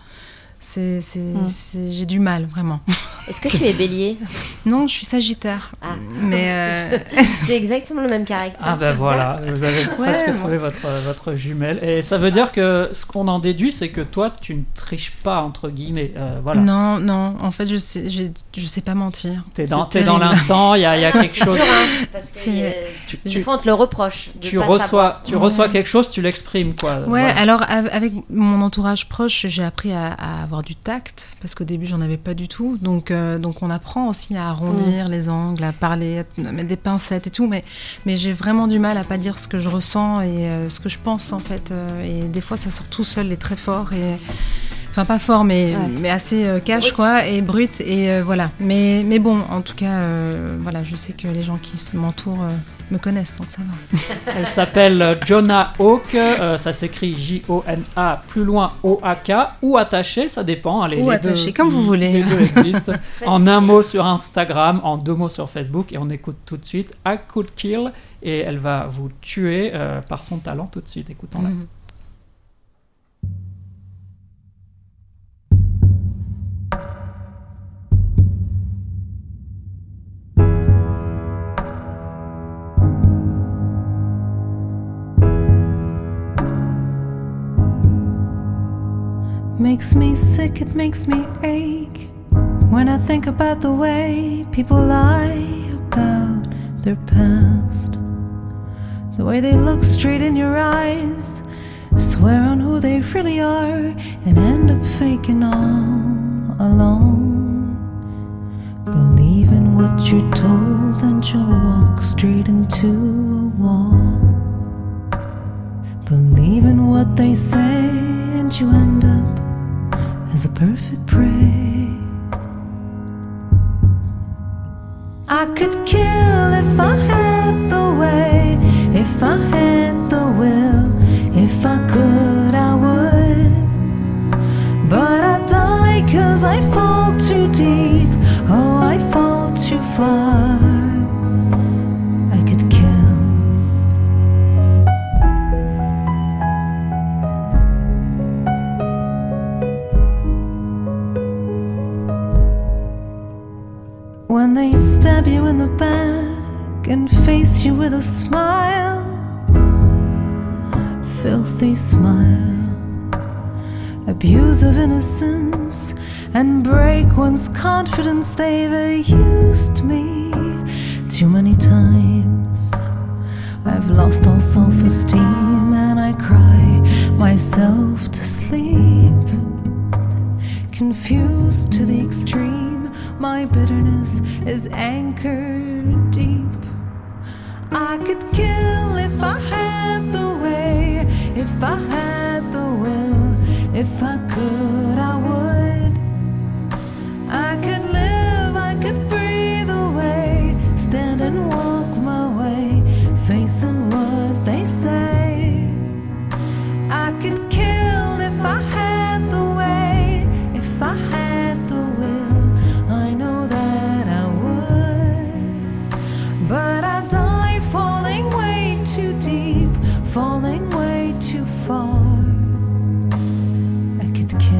J'ai du mal, vraiment. Est-ce que tu es bélier? Non, je suis sagittaire. Ah. Mais c'est exactement le même caractère. Ah ben voilà, vous avez presque trouvé votre jumelle. Et ça veut dire que ce qu'on en déduit, c'est que toi, tu ne triches pas, entre guillemets. Voilà. Non, en fait, je sais pas mentir. T'es dans l'instant, il y a quelque chose. C'est dur, hein, parce que des fois, on te le reproche. Tu reçois quelque chose, tu l'exprimes, quoi. Ouais, voilà. Alors, avec mon entourage proche, j'ai appris à avoir du tact, parce qu'au début j'en avais pas du tout, donc on apprend aussi à arrondir les angles, à parler, à mettre des pincettes et tout, mais j'ai vraiment du mal à pas dire ce que je ressens et ce que je pense en fait, et des fois ça sort tout seul et très fort, et enfin pas fort mais assez cash quoi, et brut, et voilà, mais bon, en tout cas voilà, je sais que les gens qui m'entourent me connaissent, donc ça va. Elle s'appelle Jonah Hawk, ça s'écrit Jona plus loin OAK, ou attaché, ça dépend. Allez, ou attaché, comme vous voulez. Les deux existent. En un mot sur Instagram, en 2 mots sur Facebook, et on écoute tout de suite I Could Kill, et elle va vous tuer par son talent tout de suite. Écoutons-la. makes me sick, it makes me ache when I think about the way people lie about their past, the way they look straight in your eyes, swear on who they really are, and end up faking all along. Believe in what you're told and you'll walk straight into a wall. Believe in what they say and you end up as a perfect prey. I could kill if I had the way, if I had the will, if I could I would. But I die 'cause I fall too deep, oh I fall too far. I could kill. When they stab you in the back and face you with a smile, filthy smile, abuse of innocence, and break one's confidence. They've used me too many times. I've lost all self-esteem and I cry myself to sleep. Confused to the extreme, my bitterness is anchored deep. I could kill if I had the way, if I had the will, if I could I would. I could live, I could breathe away, stand and walk my way, facing what they say. I could kill if I had the way, if I had the will, I know that I would. But I die falling way too deep, falling way too far. I could kill.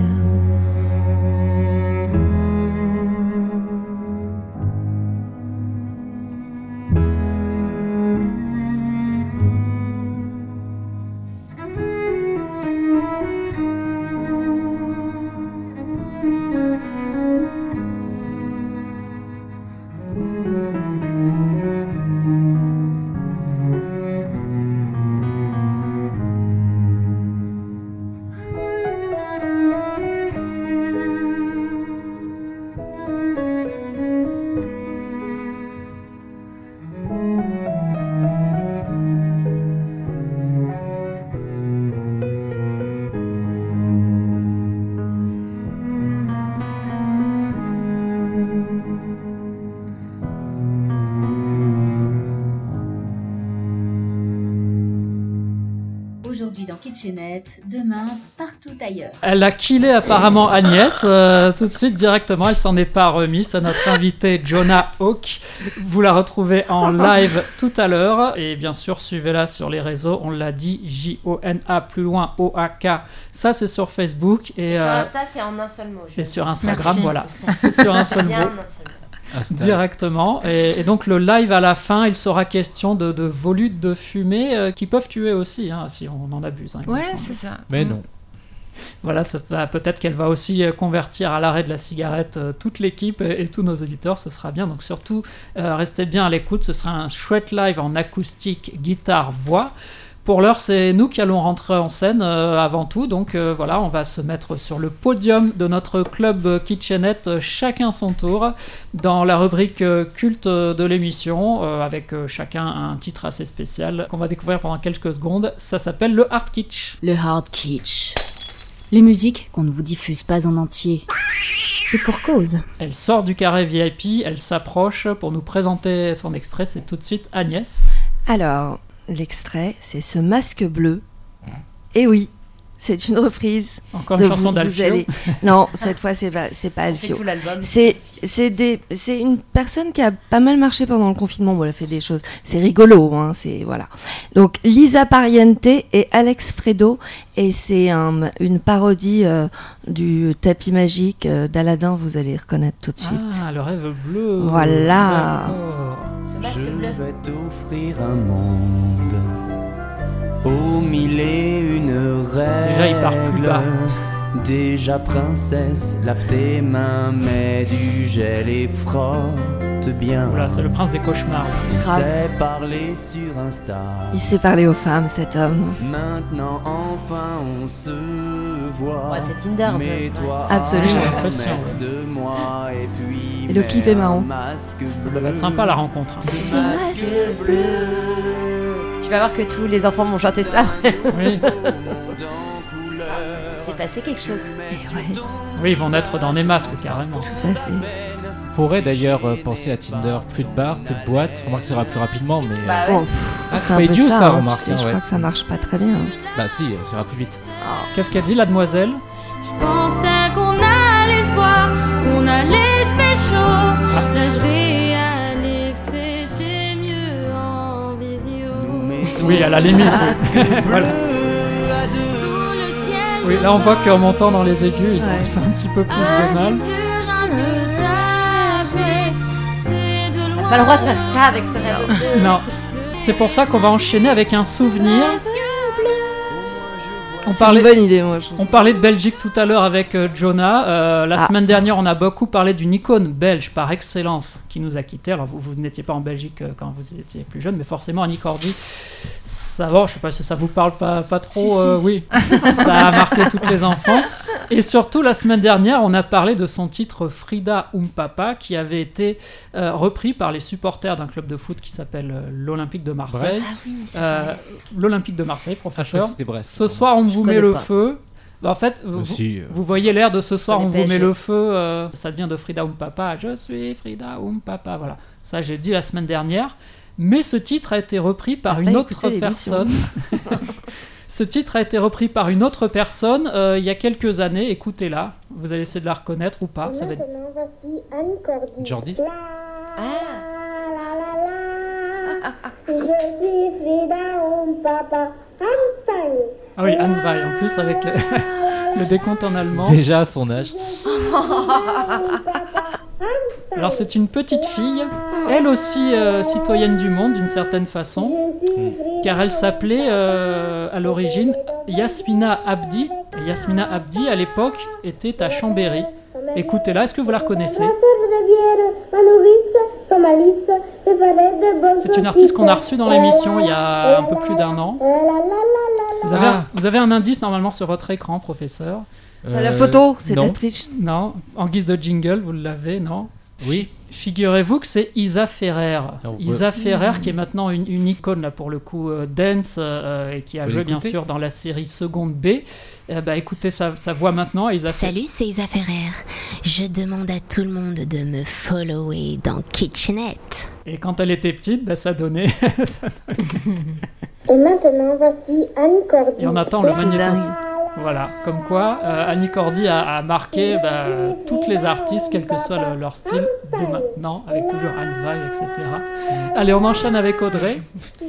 Kitchenette, demain partout ailleurs. Elle a killé apparemment Agnès tout de suite directement, elle s'en est pas remise. C'est notre invité Jonah Hawk. Vous la retrouvez en live tout à l'heure et bien sûr suivez-la sur les réseaux. On l'a dit, Jona plus loin OAK. Ça c'est sur Facebook et sur Insta c'est en un seul mot. Et sur Instagram, Merci. voilà, c'est sur un seul mot. Directement et donc le live à la fin il sera question de volutes de fumée qui peuvent tuer aussi hein, si on en abuse ouais c'est ça mais non voilà peut-être qu'elle va aussi convertir à l'arrêt de la cigarette toute l'équipe et tous nos auditeurs, ce sera bien donc surtout restez bien à l'écoute, ce sera un chouette live en acoustique, guitare, voix. Pour l'heure, c'est nous qui allons rentrer en scène avant tout. Donc voilà, on va se mettre sur le podium de notre club Kitchenette, chacun son tour, dans la rubrique culte de l'émission, avec chacun un titre assez spécial qu'on va découvrir pendant quelques secondes. Ça s'appelle le Hard Kitsch. Le Hard Kitsch. Les musiques qu'on ne vous diffuse pas en entier. Et pour cause. Elle sort du carré VIP, elle s'approche pour nous présenter son extrait. C'est tout de suite Agnès. Alors... l'extrait, c'est ce masque bleu. Et oui, c'est une reprise. Encore une chanson d'Alfio. Non, cette fois, c'est pas Alfio. Tout l'album. C'est une personne qui a pas mal marché pendant le confinement. Bon, elle a fait des choses. C'est rigolo, hein. C'est voilà. Donc Lisa Pariente et Alex Fredo, et c'est une parodie du tapis magique d'Aladin. Vous allez reconnaître tout de suite. Ah, le rêve bleu. Voilà. Je vais t'offrir un monde aux mille et une règles. Déjà, il part plus bas. Déjà princesse, lave tes mains, mets du gel et frotte bien. Voilà, c'est le prince des cauchemars. Il sait parler sur Insta. Il sait parler aux femmes, cet homme. Maintenant, enfin, on se voit. Ouais, c'est Tinder. Mets-toi Absolument. à mètre de moi et puis. Et le clip est marrant. Ça va être sympa la rencontre. Masque bleu. Tu vas voir que tous les enfants vont chanter ça. Oui. C'est passé quelque chose. Oui, ils vont naître dans des masques carrément. Tout à fait. On pourrait d'ailleurs penser à Tinder, plus de bars, plus de boîtes. Remarque, ça ira plus rapidement, mais. Bah Bon, c'est c'est un pas peu idiot, ça, ça, hein, remarque, tu sais, je ouais. crois que ça marche pas très bien. Bah si, ça ira plus vite. Qu'est-ce qu'a dit la demoiselle? Je pensais qu'on allait se voir, qu'on allait se pécho. Là je réalise que c'était mieux en visio. Oui, à la limite. Voilà. Oui, là on voit qu'en montant dans les aigus, ils ont un petit peu plus de mal. T'as pas le droit de faire ça avec ce rêve. Non. C'est pour ça qu'on va enchaîner avec un souvenir. On parlait, une bonne idée, moi. On parlait de Belgique tout à l'heure avec Jonah. La semaine dernière, on a beaucoup parlé d'une icône belge par excellence qui nous a quittés. Alors, vous n'étiez pas en Belgique quand vous étiez plus jeune, mais forcément, Annie Cordy, ça va, je sais pas si ça vous parle pas trop. Si. Oui, ça a marqué toutes les enfances. Et surtout, la semaine dernière, on a parlé de son titre Frida Papa qui avait été repris par les supporters d'un club de foot qui s'appelle l'Olympique de Marseille. Ah oui, c'est vrai. L'Olympique de Marseille, professeur. C'était Brest. Ce soir, on vous met le feu. Bah, en fait, vous voyez l'air de ce soir, on vous met le feu. Ça devient de Frida Papa. Je suis Frida Papa. Voilà. Ça, j'ai dit la semaine dernière. Mais ce titre a été repris par une autre personne. Ce titre a été repris par une autre personne il y a quelques années. Écoutez-la. Vous allez essayer de la reconnaître ou pas. Ça va être... Voici Annie Cordy. Jordi. Je suis Frida Papa. Einstein. Ah oui, Hans Weil, en plus avec le décompte en allemand. Déjà à son âge. Alors c'est une petite fille, elle aussi citoyenne du monde d'une certaine façon, car elle s'appelait à l'origine Yasmina Abdi. Et Yasmina Abdi, à l'époque, était à Chambéry. Écoutez-la, est-ce que vous la reconnaissez ? C'est une artiste qu'on a reçue dans l'émission il y a un peu plus d'1 an. Vous avez un indice normalement sur votre écran, professeur. La photo, c'est de la triche. Non, en guise de jingle, vous l'avez, non ? Oui. Figurez-vous que c'est Isa Ferrer. Isa Ferrer qui est maintenant une icône là pour le coup dance et qui a joué bien sûr dans la série Seconde B. Écoutez sa voix maintenant. Salut, c'est Isa Ferrer. Je demande à tout le monde de me follower dans Kitchenette. Et quand elle était petite, ça donnait. Et maintenant, voici Annie Cordy. Et on attend le magnétoscope. Voilà, comme quoi Annie Cordy a marqué toutes les artistes, quel que soit leur style, de maintenant, avec toujours Hans Weil, etc. Allez, on enchaîne avec Audrey.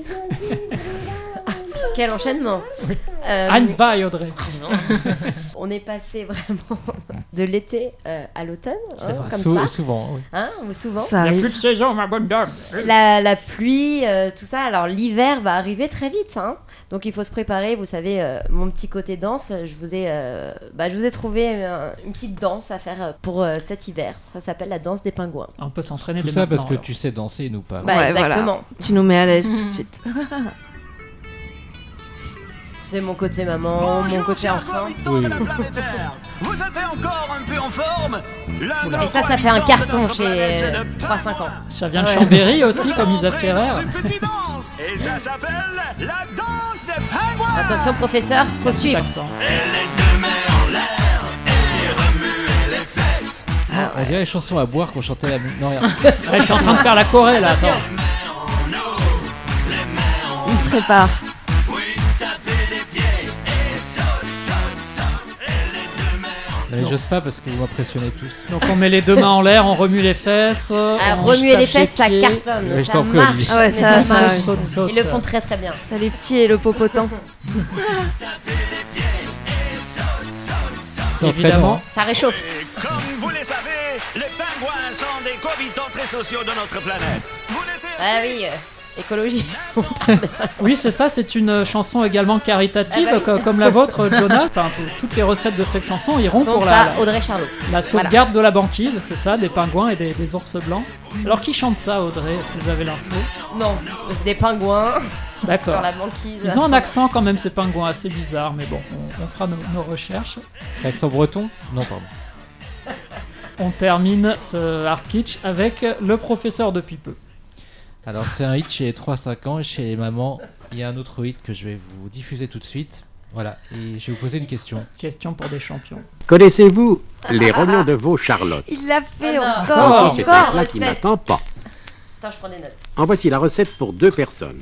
Quel enchaînement. Hans Weil, Audrey. On est passé vraiment de l'été à l'automne, comme ça. Souvent, oui. Souvent. Il n'y a plus de saison, ma bonne dame. La pluie, tout ça. Alors l'hiver va arriver très vite, hein. Donc il faut se préparer. Vous savez, mon petit côté danse, je vous ai trouvé une petite danse à faire pour cet hiver. Ça s'appelle la danse des pingouins. On peut s'entraîner tout dès ça maintenant, parce que alors. tu sais danser et nous pas. Exactement. Voilà. Tu nous mets à l'aise tout de suite. C'est mon côté maman, mon côté enfant. Oui. De la planète Terre. Vous êtes encore un peu en forme. Et ça fait un carton chez 3-5 ans. Ça vient de Chambéry aussi, comme Isa Ferrer. Et ça s'appelle la danse des pingouins. Attention, professeur, faut suivre. On dirait les chansons à boire qu'on chantait la nuit. Non, rien. Je suis en train de faire la choré là. Attends. Il prépare. Mais j'ose pas parce que vous m'impressionnez tous. Donc on met les deux mains en l'air, on remue les fesses. Remuer les fesses, ça cartonne, ouais, ça marche. Ah ouais, ça marche. Ils le font très très bien. Ça les petits et le popotan. Évidemment. Ça réchauffe. Et comme vous le savez, les pingouins sont des co-habitants très sociaux de notre planète. Vous n'êtes Ah oui. écologie. Oui, c'est ça, c'est une chanson également caritative, comme la vôtre, Jonah. Enfin, toutes les recettes de cette chanson iront pour Audrey Charlot. La sauvegarde de la banquise, c'est ça, des pingouins et des ours blancs. Alors, qui chante ça, Audrey? Est-ce que vous avez l'info? Non, des pingouins. D'accord. Sur la banquise. Ils ont un accent quand même, ces pingouins, assez bizarre, mais bon, on fera nos recherches. Accent breton? Non, pardon. On termine ce Art Kitsch avec le professeur depuis peu. Alors c'est un hit chez les 3-5 ans et chez les mamans, il y a un autre hit que je vais vous diffuser tout de suite. Voilà, et je vais vous poser une question. Question pour des champions. Connaissez-vous les rognons de veau Charlotte? Il l'a fait encore. C'est un plat qui n'attend pas. Attends, je prends des notes. En voici la recette pour 2 personnes.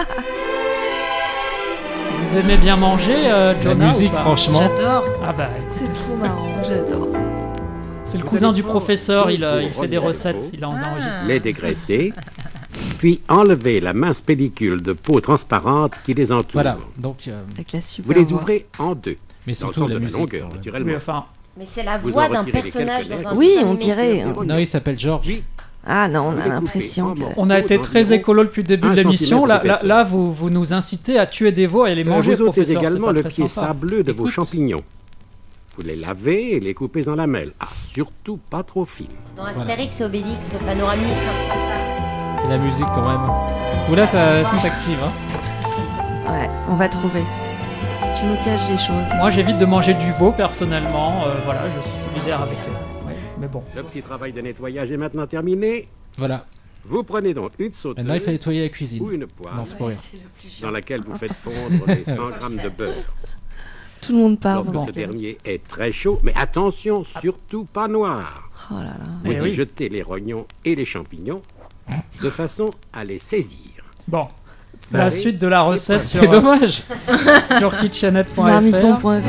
Vous aimez bien manger, Jonah? La musique, franchement. J'adore. Ah bah, c'est trop marrant, j'adore. C'est le cousin du professeur, il fait des recettes, il en enregistre. Les dégraisser, puis enlever la mince pellicule de peau transparente qui les entoure. Voilà, donc vous les ouvrez en 2. Mais surtout la musique, longueur, naturellement. Oui, enfin, mais c'est la voix d'un personnage dans un Oui, dessin on animé. dirait. Non, il s'appelle Georges. Ah non, on a l'impression que... On a été très écolo depuis le début de l'émission. Là, vous nous incitez à tuer des veaux et à les manger, vous ôtez professeur. également c'est pas le très pied sympa. sableux de vos champignons. Vous les lavez et les coupez en lamelles. Ah, surtout pas trop fines. Dans Astérix et Obélix, le panoramique, c'est un peu comme ça. Et la musique quand même. Oula, ça s'active. Hein. Ouais, on va trouver. Tu nous caches des choses. Moi, j'évite de manger du veau, personnellement. Voilà, je suis solidaire avec eux. Ouais, mais bon. Le petit travail de nettoyage est maintenant terminé. Voilà. Vous prenez donc une sauteuse Maintenant, il faut nettoyer la cuisine. ou une poêle Non, c'est pour rien. dans laquelle vous faites fondre les 100 grammes de beurre. Tout le monde part. Lorsque ce dernier est très chaud, mais attention, surtout pas noir. Oh là là. Vous y oui. jetez les rognons et les champignons de façon à les saisir. Bon. Ça La arrive. suite de la recette sur, C'est dommage. sur kitchenette.fr. Marmiton.fr.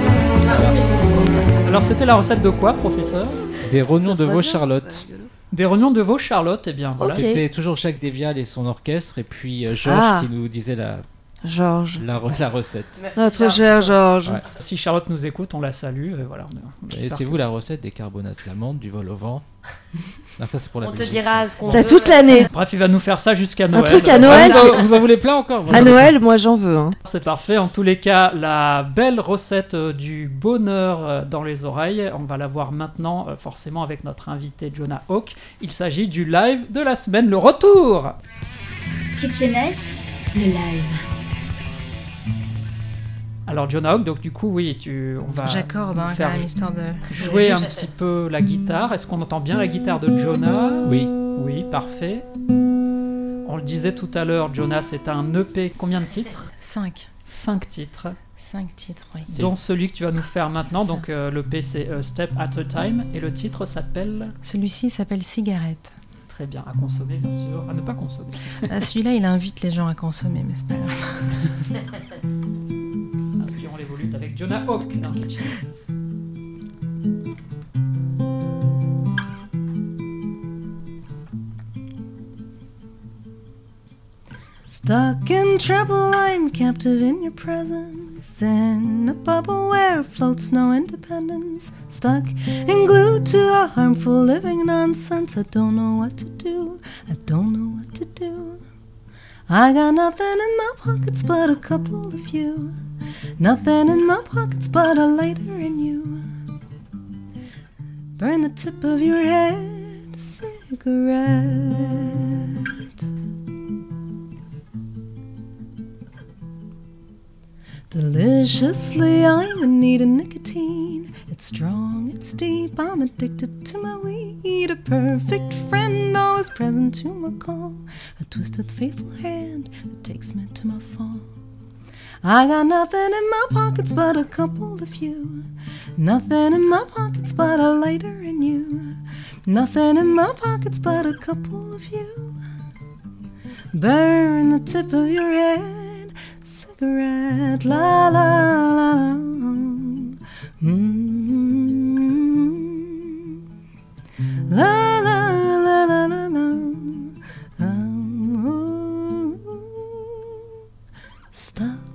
Alors, c'était la recette de quoi, professeur? Des rognons de serait veau bien, Charlotte. c'est rigolo. Des rognons de veau Charlotte, eh bien voilà. Ok. C'était toujours Jacques Desvial et son orchestre, et puis Georges qui nous disait Georges. la recette. Merci, Notre Georges. cher Georges. Ouais. Si Charlotte nous écoute, on la salue. Voilà, Et c'est vous la recette des carbonates flamandes, du vol au vent. Ah, ça c'est pour la On te musique. dira ce qu'on T'as veut. toute l'année. Bref, il va nous faire ça jusqu'à Noël. truc à Noël. Vous en voulez plein encore? À Noël, moi j'en veux. Hein. C'est parfait. En tous les cas, la belle recette du bonheur dans les oreilles, on va la voir maintenant, forcément, avec notre invité Jonah Hawk. Il s'agit du live de la semaine, le retour. Kitchenette, le live. Alors Jonah Hawk, donc du coup, oui, on va J'accorde, nous hein, faire quand même, histoire de... jouer un petit peu la guitare. Est-ce qu'on entend bien la guitare de Jonah? Oui. Oui, parfait. On le disait tout à l'heure, Jonah, c'est un EP. Combien de titres? 5. 5 titres. 5 titres, oui. Dont celui que tu vas nous faire maintenant. C'est ça. Donc l'EP c'est Step at a Time. Et le titre s'appelle... Celui-ci s'appelle Cigarette. Très bien, à consommer bien sûr, à ne pas consommer. Celui-là, il invite les gens à consommer, mais c'est pas grave. Inspirons les volutes avec Jonah Hawk dans Kitchen. Stuck in trouble, I'm captive in your presence. In a bubble where floats no independence. Stuck and glued to a harmful living nonsense. I don't know what to do. I don't know what to do. I got nothing in my pockets but a couple of you. Nothing in my pockets but a lighter in you. Burn the tip of your head, a cigarette. Deliciously, I'm in need of nicotine. It's strong, it's deep, I'm addicted to my weed. A perfect friend, always present to my call. A twisted, faithful hand that takes me to my fall. I got nothing in my pockets but a couple of you. Nothing in my pockets but a lighter in you. Nothing in my pockets but a couple of you. Burn the tip of your head, cigarette, la la la la. La la la la la la. Stuck in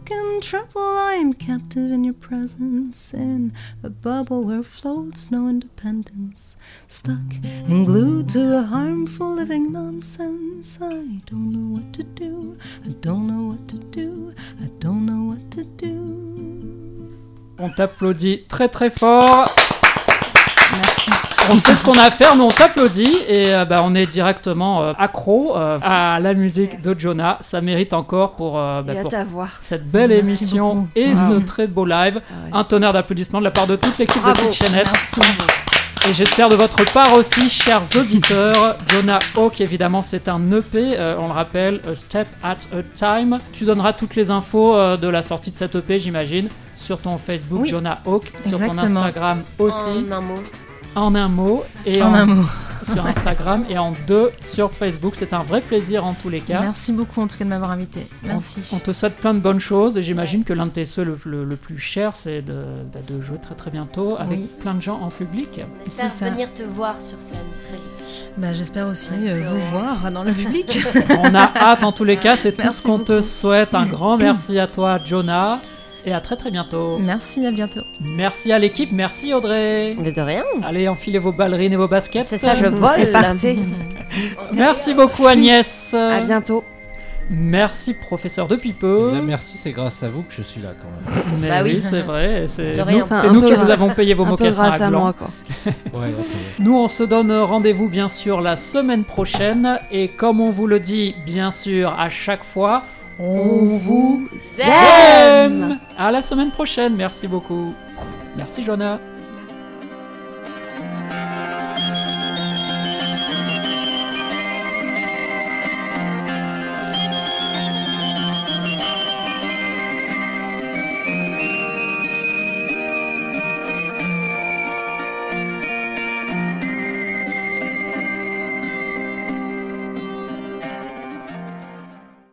trouble, I am captive in your presence, in a bubble where floats no independence, stuck and glued to a harmful living nonsense. I don't know what to do, I don't know what to do, I don't know what to do. On t'applaudit très très fort. Merci. On sait ce qu'on a à faire, nous on t'applaudit et on est directement accro à la musique de Jonah. Ça mérite encore pour pour ta voix. Cette belle émission beaucoup. Et ce très beau live. Un tonnerre d'applaudissements de la part de toute l'équipe de Kitchenette. Et j'espère de votre part aussi, chers auditeurs. Jonah Hawk, évidemment, c'est un EP, on le rappelle, A Step at a Time. Tu donneras toutes les infos de la sortie de cet EP, j'imagine, sur ton Facebook, Jonah Hawk, sur ton Instagram aussi. En un mot. Et en un mot. Sur Instagram et en 2 sur Facebook. C'est un vrai plaisir en tous les cas. Merci beaucoup en tout cas de m'avoir invité. Merci. On te souhaite plein de bonnes choses et j'imagine que l'un de tes souhaits le plus cher, c'est de jouer très très bientôt avec plein de gens en public. On espère venir te voir sur scène très vite. J'espère aussi vous voir dans le public. On a hâte en tous les cas, c'est tout ce qu'on te souhaite. Un grand merci à toi, Jonah. Et à très très bientôt. Merci, à bientôt. Merci à l'équipe, merci Audrey. Mais de rien. Allez, enfilez vos ballerines et vos baskets. C'est ça, je vole. Et partez. Merci beaucoup Agnès. À bientôt. Merci professeur de Pipeux. Merci, c'est grâce à vous que je suis là quand même. Mais oui, c'est vrai. C'est nous, nous qui vous avons payé vos mocassins à gland. Ouais, Nous, on se donne rendez-vous bien sûr la semaine prochaine. Et comme on vous le dit bien sûr à chaque fois, on vous aime. À la semaine prochaine, merci beaucoup. Merci Jonah.